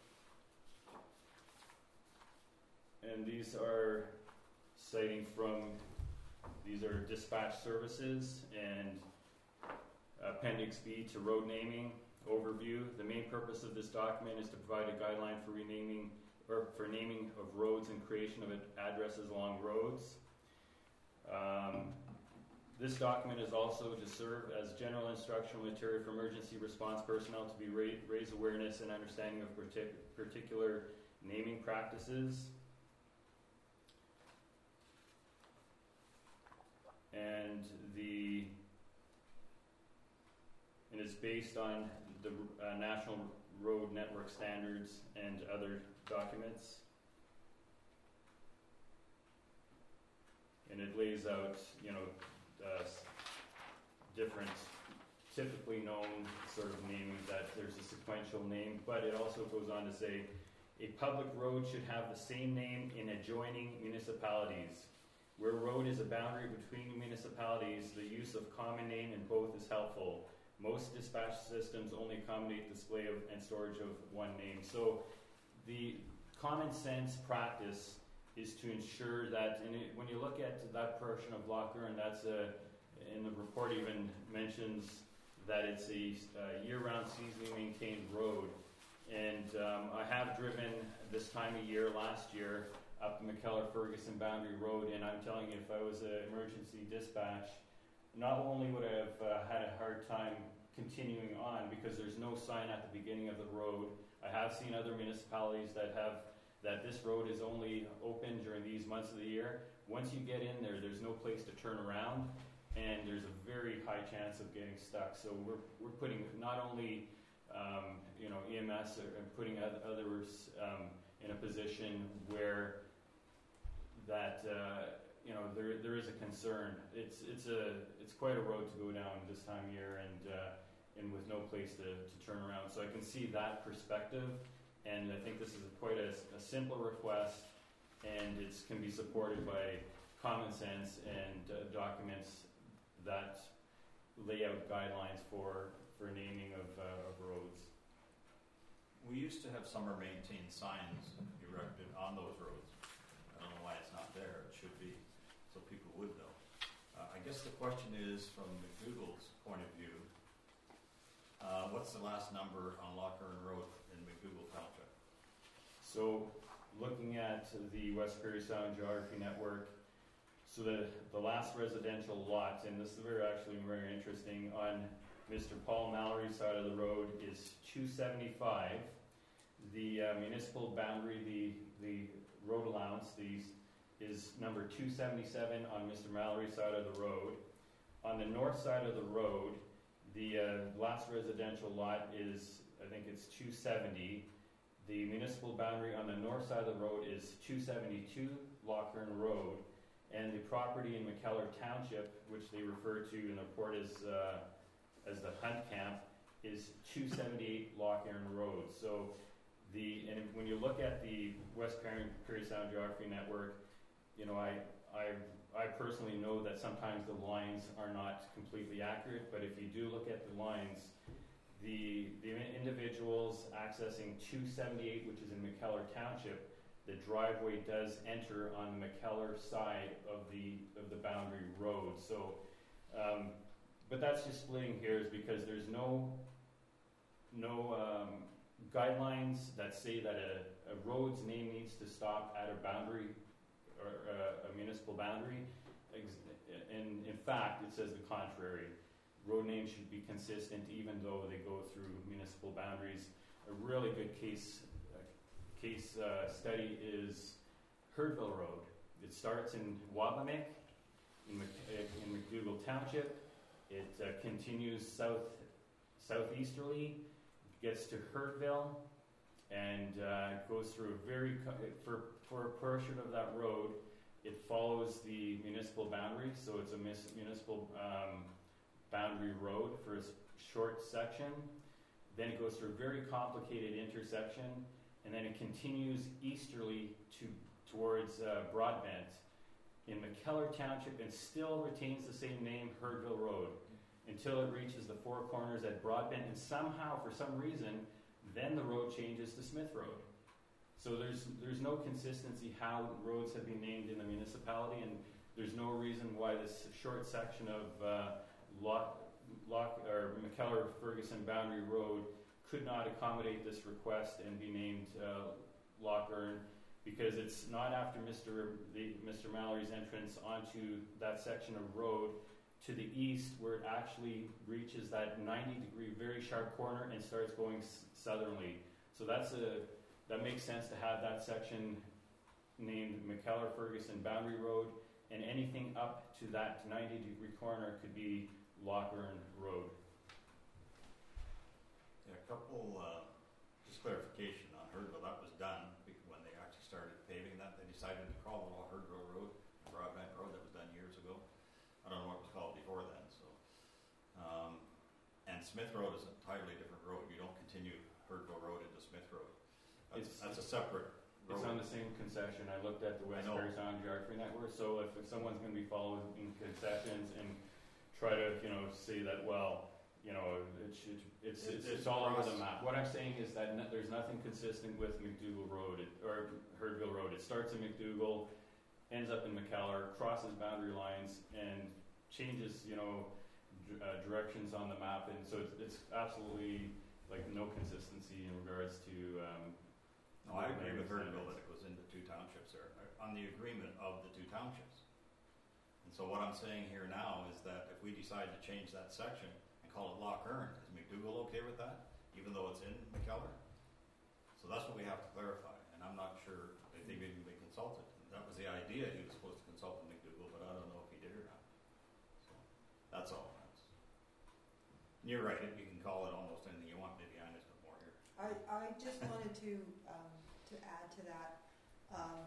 and these are citing from, these are dispatch services and Appendix B to road naming overview. The main purpose of this document is to provide a guideline for renaming or for naming of roads and creation of addresses along roads. Um, this document is also to serve as general instructional material for emergency response personnel to be ra- raise awareness and understanding of partic- particular naming practices. And the and it's based on the uh, National Road Network standards and other documents. And it lays out, you know, uh, different, typically known sort of naming, that there's a sequential name, but it also goes on to say, a public road should have the same name in adjoining municipalities. Where a road is a boundary between municipalities, the use of common name in both is helpful. Most dispatch systems only accommodate display of and storage of one name. So the common sense practice is to ensure that, and it, when you look at that portion of Loch Earn, that's a, in the report even mentions that it's a uh, year-round seasonally maintained road. And um, I have driven this time of year last year up the McKellar-Ferguson Boundary Road, and I'm telling you, if I was an emergency dispatch, not only would I have uh, had a hard time continuing on because there's no sign at the beginning of the road. I have seen other municipalities that have that this road is only open during these months of the year. Once you get in there, there's no place to turn around, and there's a very high chance of getting stuck. So we're we're putting not only um, you know E M S and putting others um, in a position where that uh, you know there there is a concern. It's it's a it's quite a road to go down this time of year, and uh, and with no place to, to turn around. So I can see that perspective. And I think this is a, quite a, a simple request, and it can be supported by common sense and uh, documents that lay out guidelines for, for naming of, uh, of roads. We used to have summer maintained signs erected on those roads. I don't know why it's not there. It should be, so people would know. Uh, I guess the question is, from McDougall's point of view, uh, what's the last number on Loch Earn Road in McDougall Township? So, looking at the West Prairie Sound Geography Network, so the, the last residential lot, and this is very actually very interesting, on Mister Paul Mallory's side of the road is two seventy-five. The uh, municipal boundary, the the road allowance, these is number two seventy-seven on Mister Mallory's side of the road. On the north side of the road, the uh, last residential lot is, I think it's two seventy. The municipal boundary on the north side of the road is two seventy-two Loch Earn Road, and the property in McKellar Township, which they refer to in the report as uh, as the Hunt Camp, is two seventy-eight Loch Earn Road. So the and when you look at the West Prairie Sound Geography Network, you know I I I personally know that sometimes the lines are not completely accurate, but if you do look at the lines, the, the individuals accessing two seventy-eight, which is in McKellar Township, the driveway does enter on the McKellar side of the of the boundary road. So, um, but that's just splitting hairs because there's no no um, guidelines that say that a, a road's name needs to stop at a boundary or a, a municipal boundary. And in fact, it says the contrary. Road names should be consistent even though they go through municipal boundaries. A really good case case uh, study is Herdville Road. It starts in Wabamek in, Mc, in McDougall Township. It uh, continues south southeasterly, gets to Herdville, and uh, goes through a very for for a portion of that road. It follows the municipal boundary, so it's a mis- municipal um, boundary road for a short section. Then it goes through a very complicated intersection, and then it continues easterly to towards uh, Broadbent in McKellar Township, and still retains the same name, Herdville Road, until it reaches the four corners at Broadbent, and somehow, for some reason, then the road changes to Smith Road. So there's there's no consistency how roads have been named in the municipality, and there's no reason why this short section of uh, Lock, Lock or McKellar Ferguson Boundary Road could not accommodate this request and be named uh, Loch Earn, because it's not after Mister The, Mister Mallory's entrance onto that section of road to the east where it actually reaches that ninety degree very sharp corner and starts going s- southerly. So that's a that makes sense to have that section named McKellar Ferguson Boundary Road, and anything up to that ninety degree corner could be Loch Earn Road. Yeah, a couple, uh, just clarification on Herdville, that was done because when they actually started paving that, they decided to call it all Herdville Road, Broadbent Road. That was done years ago. I don't know what it was called before then. So, um, and Smith Road is an entirely different road. You don't continue Herdville Road into Smith Road. That's, It's- that's a separate road. It's on the same concession. I looked at the West I know. Perry Sound Geography Network, so if, if someone's going to be following concessions and try to, you know, say that, well, you know, it should, it's, It- it's, it's it's all over the cross- map. What I'm saying is that no, there's nothing consistent with McDougall Road, it, or Herdville Road. It starts in McDougall, ends up in McKellar, crosses boundary lines, and changes, you know, d- uh, directions on the map, and so it's, it's absolutely, like, no consistency in regards to, um, No, I agree with Standards. Herdville that it goes into two townships there, uh, on the agreement of the two townships. And so what I'm saying here now is that if we decide to change that section and call it Loch Earn, is McDougall okay with that, even though it's in McKellar? So that's what we have to clarify, and I'm not sure if they've even been consulted. That was the idea, he was supposed to consult with McDougall, but I don't know if he did or not. So, that's all. That's, and you're right, you can call it almost anything you want, maybe I just put more here. I, I just wanted to, um, to add to that. Um,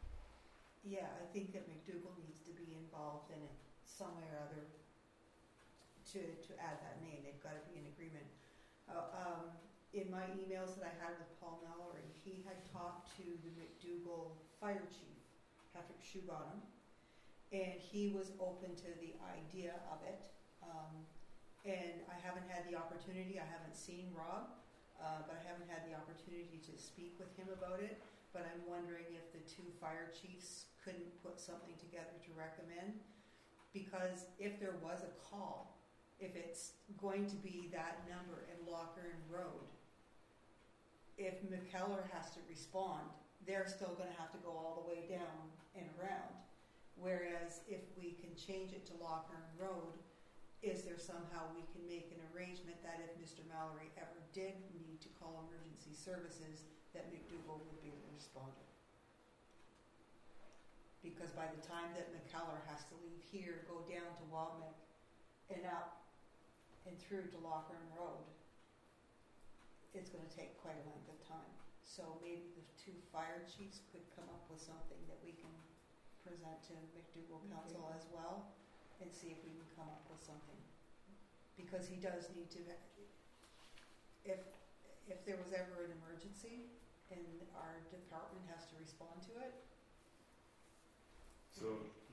yeah, I think that McDougall needs to be involved in it some way or other to, to add that name. They've got to be in agreement. Uh, um, in my emails that I had with Paul Mallory, he had talked to the McDougall fire chief, Patrick Shoebottom, and he was open to the idea of it. Um, and I haven't had the opportunity, I haven't seen Rob, Uh, but I haven't had the opportunity to speak with him about it. But I'm wondering if the two fire chiefs couldn't put something together to recommend. Because if there was a call, if it's going to be that number in Loch Earn Road, if McKellar has to respond, they're still going to have to go all the way down and around. Whereas if we can change it to Loch Earn Road, is there somehow we can make an arrangement that if Mister Mallory ever did need to call emergency services, that McDougall would be the responder? Because by the time that McKellar has to leave here, go down to Wabamek and up and through to Loch Earn Road, it's going to take quite a length of time. So maybe the two fire chiefs could come up with something that we can present to McDougall Council as well, and see if we can come up with something. Because he does need to, if if there was ever an emergency and our department has to respond to it. So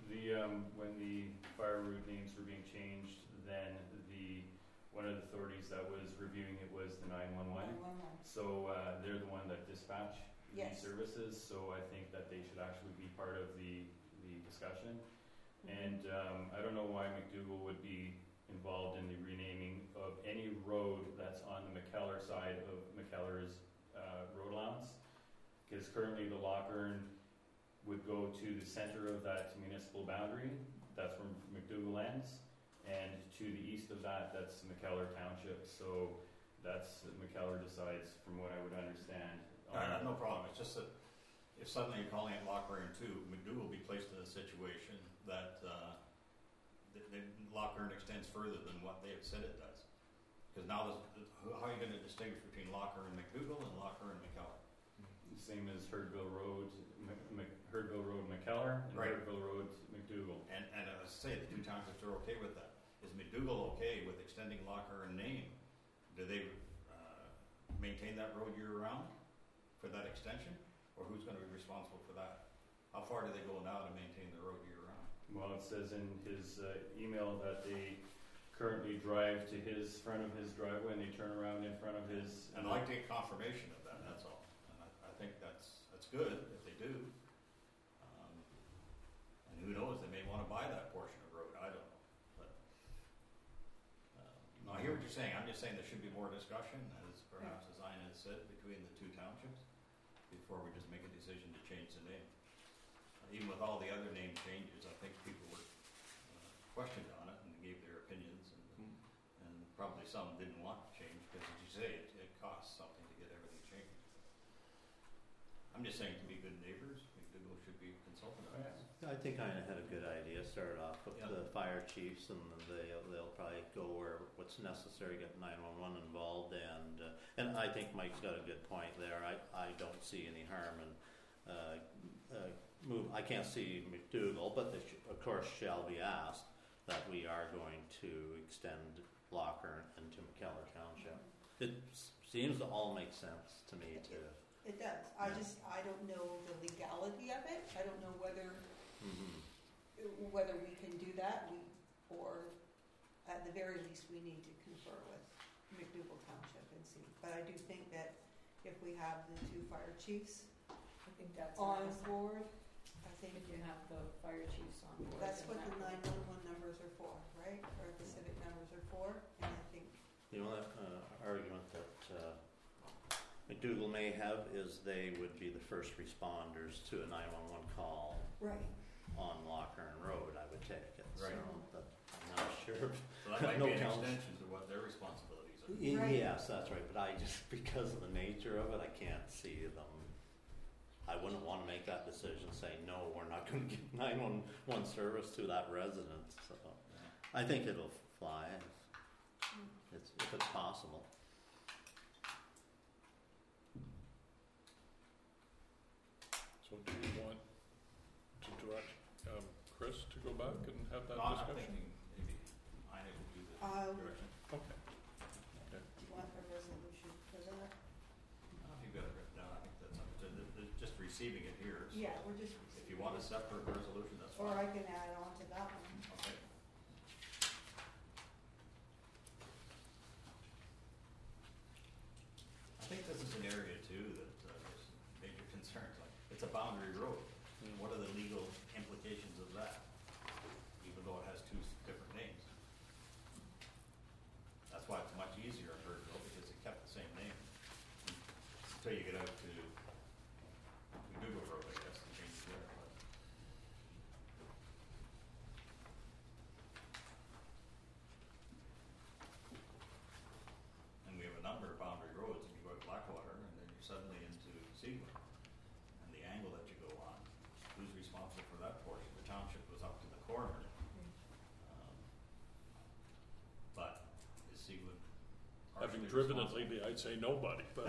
The, um, when the fire route names were being changed, then the, one of the authorities that was reviewing it was the nine one one. So, uh, they're the one that dispatch Yes. these services, so I think that they should actually be part of the, the discussion. And, um, I don't know why McDougall would be involved in the renaming of any road that's on the McKellar side of McKellar's, uh, road allowance. Because currently the Lochern would go to the center of that municipal boundary, that's where McDougall ends, and to the east of that, that's McKellar Township, so that's, McKellar decides, from what I would understand. Uh, no problem, it's just that if suddenly you're calling it Lochern two, McDougall will be placed in a situation that, uh, the, the Lochern extends further than what they have said it does. Because now, there's, how are you gonna distinguish between Lochern and McDougall and Lochern and McKellar? Same as Herdville Road, Mc, Mc, Herdville Road McKellar, and Right. Herdville Road McDougall. And, and as I say, the two townships are okay with that. Is McDougall okay with extending Lochern name? Do they, uh, maintain that road year-round for that extension? Or who's gonna be responsible for that? How far do they go now to maintain the road year-round? Well, it says in his uh, email that they currently drive to his, front of his driveway and they turn around in front of his. And I'd like to get confirmation of that, that's all. And I, I think that's, that's good if they do. Um, and who knows, they may wanna buy that portion of road, I don't know, but. Um, no, I hear what you're saying, I'm just saying there should be more discussion, as perhaps as Ina has said, between the two townships, before we just make a decision to change the name. Uh, Even with all the other name changes, I think people were, uh, questioned on it and gave their opinions, and, and probably some didn't want to change, because as you say, it, it costs something to get everything changed. I'm just saying, to be good neighbors, McDougall should be consulted on this. I think I had a good idea, start off with Yeah. the fire chiefs, and they'll, they'll probably go where what's necessary, get nine one one involved, and, uh, and I think Mike's got a good point there. I, I don't see any harm in, uh, uh, move, I can't see McDougall, but they sh- of course shall be asked that we are going to extend Lochern into McKellar Township. It s- seems to all make sense to me to, It does. I Yeah. just, I don't know the legality of it. I don't know whether, mhm. whether we can do that, we, or at the very least, we need to confer with McDougall Township and see. But I do think that if we have the two fire chiefs I think that's on nice. board, I think If you have the fire chiefs on board. that's then what the that nine one one numbers are for, right? Or the civic numbers are for, and I think, The only uh, argument that uh, McDougall may have is they would be the first responders to a nine one one call right, on Lochern Road, I would take it. Right. So, but I'm not sure. So that might No be an counsel. extension to what their responsibilities are. Y- Right. Yes, that's right, but I just, because of the nature of it, I can't see them. I wouldn't want to make that decision, say, no, we're not going to give nine one one service to that residence, so. I think it'll fly if it's, if it's possible. So do you want to direct um, Chris to go back and have that No, I'm discussion? thinking maybe Ina would do the um, direction. Okay. do you want a resolution for that? I don't know if you've got it written down, I think that's up to, the, the, just receiving it here. So Yeah, we're just. if you want a separate resolution, that's Or fine. I can add on to that one. Okay. I think this is an area too that uh, there's major concerns, like, it's a boundary road. What are the legal implications of that? Even though it has two s- different names. That's why it's much easier in Birdville, because it kept the same name. Until you get out to McDougall Road, I guess, to change it there, but. And we have a number of boundary roads, and you go to Blackwater, and then you're suddenly into Seawood. And the angle that you go on, who's responsible for that portion? The township goes up to the corner. Um, But is Seawood Having partially driven it responsible? lately, I'd say nobody, but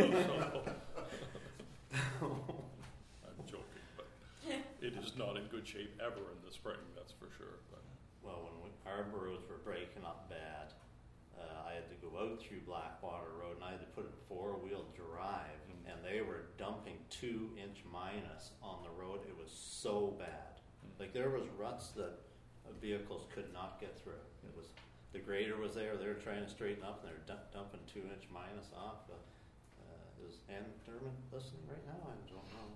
I'm joking, but it is not in good shape ever in the spring, that's for sure. But Well, when we, our roads were breaking up bad, uh, I had to go out through Blackwater Road, and I had to put a four-wheel drive, and they were dumping two-inch minus on the road. It was so bad. Like there was ruts that uh, vehicles could not get through. It was, the grader was there, they were trying to straighten up and they're dump, dumping two inch minus off. Uh, uh, is Ann Derman listening right now? I don't know.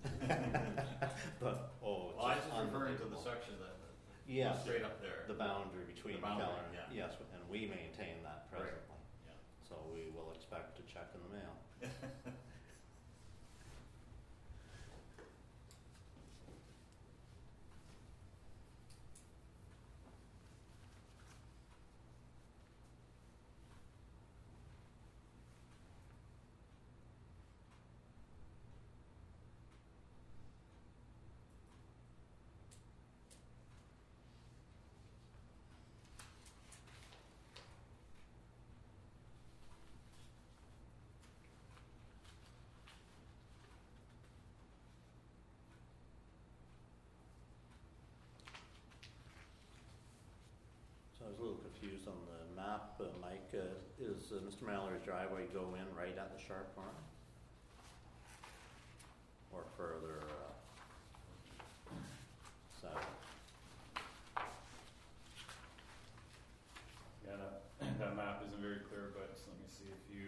But, oh, it's Well, I was just just referring to the unbelievable. section that, Yes, straight up there. the boundary between The boundary, McKellar, yeah. yes, and we maintain that Right. presently. Yeah. So we will expect a check in the mail. So I was a little confused on the map, uh, Mike. Uh, is uh, Mister Mallory's driveway go in right at the sharp corner? Or further uh, south? Yeah, that, that map isn't very clear, but let me see if you,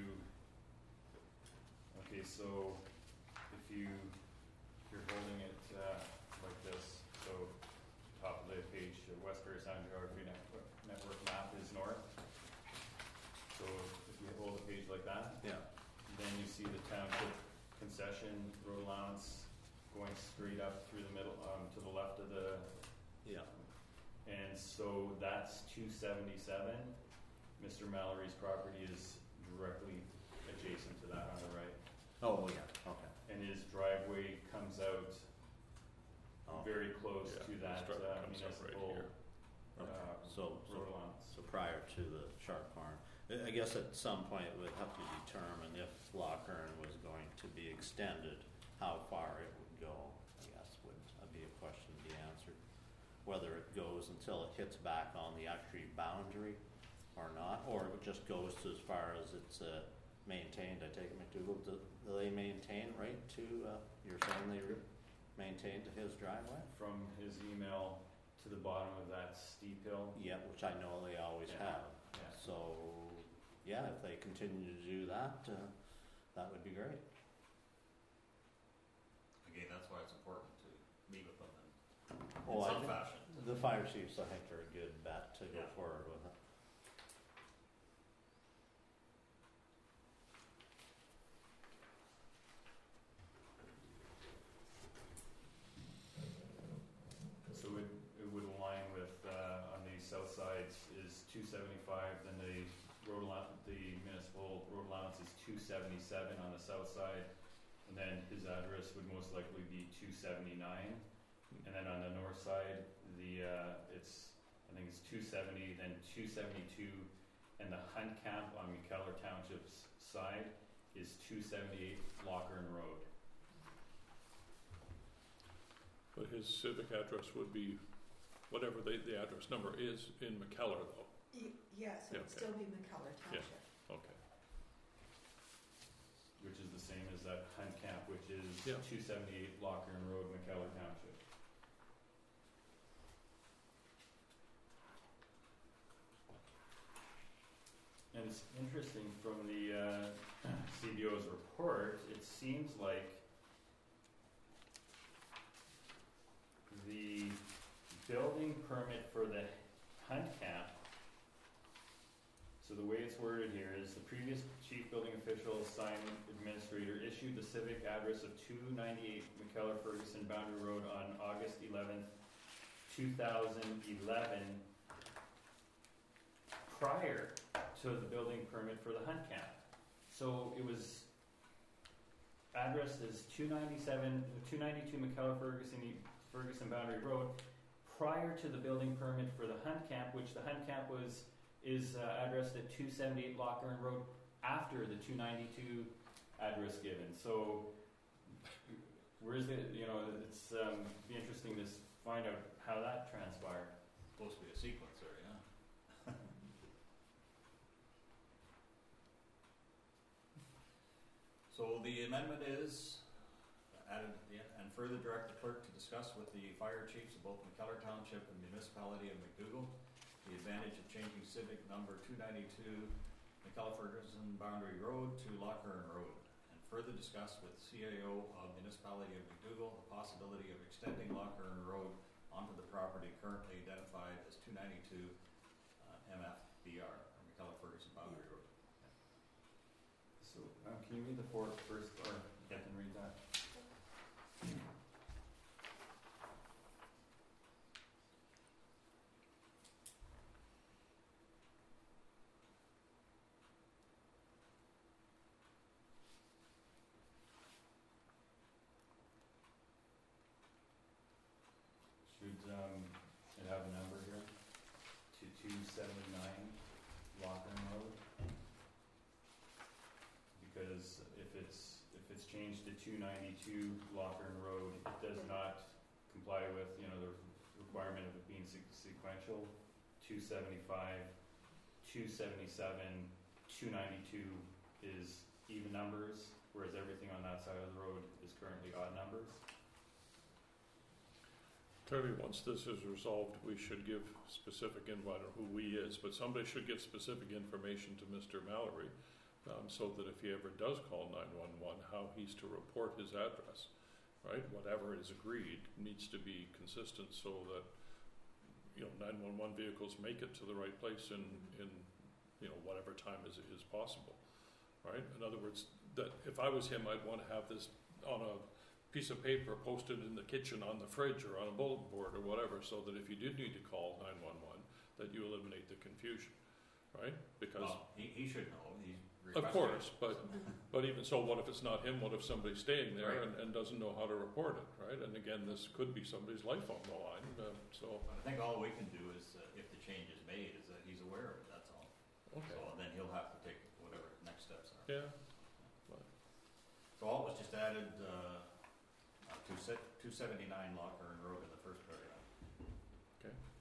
okay, so if you, if you're holding it uh, like this, so top of the page, uh, Westbury Sound Geography Network, network map is north. So if you hold the page like that, Yeah. then you see the township concession road allowance going straight up through the middle, um, to the left of the, Yeah. and so that's two seventy-seven. Mister Mallory's property is directly adjacent to that on the right. Oh, yeah. Okay. And his driveway comes out Oh. very close Yeah, to his that driveway uh, comes up right municipal here. Okay. uh, So, so, road allowance. so prior to the sharp corner, I I guess at some point we'd have to determine if Lochern was going to be extended, how far it would go. I guess would be a question to be answered. Whether it goes until it hits back on the actual boundary or not, or it just goes to as far as it's uh, maintained. I take it, McDougall, do, do they maintain right to, uh, you're saying they re- maintain to his driveway? From his email to the bottom of that steep hill. Yeah, which I know they always Yeah. have. Yeah. So, yeah, if they continue to do that, uh, that would be great. Again, that's why it's important to meet with them in, Oh, in I some think fashion. the fire chiefs, I think, are a good bet to go Yeah. forward with it. So it, it would align with, uh, on the south sides is two seventy-five, then the road allow, the municipal road allowance is two seventy-seven on the south side. And then his address would most likely be two seventy-nine. And then on the north side, the, uh, it's, I think it's two seventy, then two seventy-two, and the Hunt Camp on McKellar Township's side is two seventy-eight Lochern Road. But his civic address would be whatever the, the address number is in McKellar, though. Y- Yes, it Yeah, would okay. still be McKellar Yeah. Township. Okay. Which is the same as that Hunt Camp, which is Yeah. two seventy-eight Lochern Road, McKellar Township. And it's interesting from the uh, C B O's report, it seems like the building permit for the Hunt Camp, so the way it's worded here is the previous chief building official sign administrator issued the civic address of two ninety-eight McKellar Ferguson Boundary Road on August eleventh, two thousand eleven, prior to the building permit for the Hunt Camp. So it was addressed as two ninety-seven, two ninety-two McKellar Ferguson, Ferguson Boundary Road prior to the building permit for the Hunt Camp, which the Hunt Camp was is uh, addressed at two seventy-eight Lochern Road after the two ninety-two address given. So where's the, you know, it's um, be interesting to s- find out how that transpired. Supposed to be a sequence there, yeah. So the amendment is added at the end, and further direct the clerk to discuss with the fire chiefs of both McKellar Township and municipality of McDougall the advantage of changing civic number two ninety-two McKellar-Ferguson Boundary Road to Lochern Road, and further discuss with C A O of municipality of McDougall the possibility of extending Lochern Road onto the property currently identified as two ninety-two uh, M F B R, or McKellar-Ferguson Boundary Road. So, um, can you read the fourth first, or I can read that? Should, um, it have a number here? To two seventy-nine Lochern Road? Because if it's, if it's changed to two ninety-two Lochern Road, it does not comply with, you know, the requirement of it being se- sequential. two seventy-five, two seventy-seven, two ninety-two is even numbers, whereas everything on that side of the road is currently odd numbers. Clearly, once this is resolved, we should give specific info, I don't know who we is, but somebody should give specific information to Mister Mallory, um, so that if he ever does call nine one one, how he's to report his address, right? Whatever is agreed needs to be consistent so that, you know, nine one one vehicles make it to the right place in, in you know, whatever time is, is possible, right? In other words, that if I was him, I'd want to have this on a piece of paper posted in the kitchen, on the fridge, or on a bulletin board or whatever, so that if you did need to call nine one one, that you eliminate the confusion, right? Because Well, he, he should know, he's of requesting course, it. but but even so, what if it's not him? What if somebody's staying there Right. and, and doesn't know how to report it, right? And again, this could be somebody's life on the line. Uh, so I think all we can do is, uh, if the change is made, is that he's aware of it, that's all. okay, So then he'll have to take whatever next steps are. yeah, So all was just added, uh, uh, to se- two seventy-nine Lochern Road in the first paragraph. okay.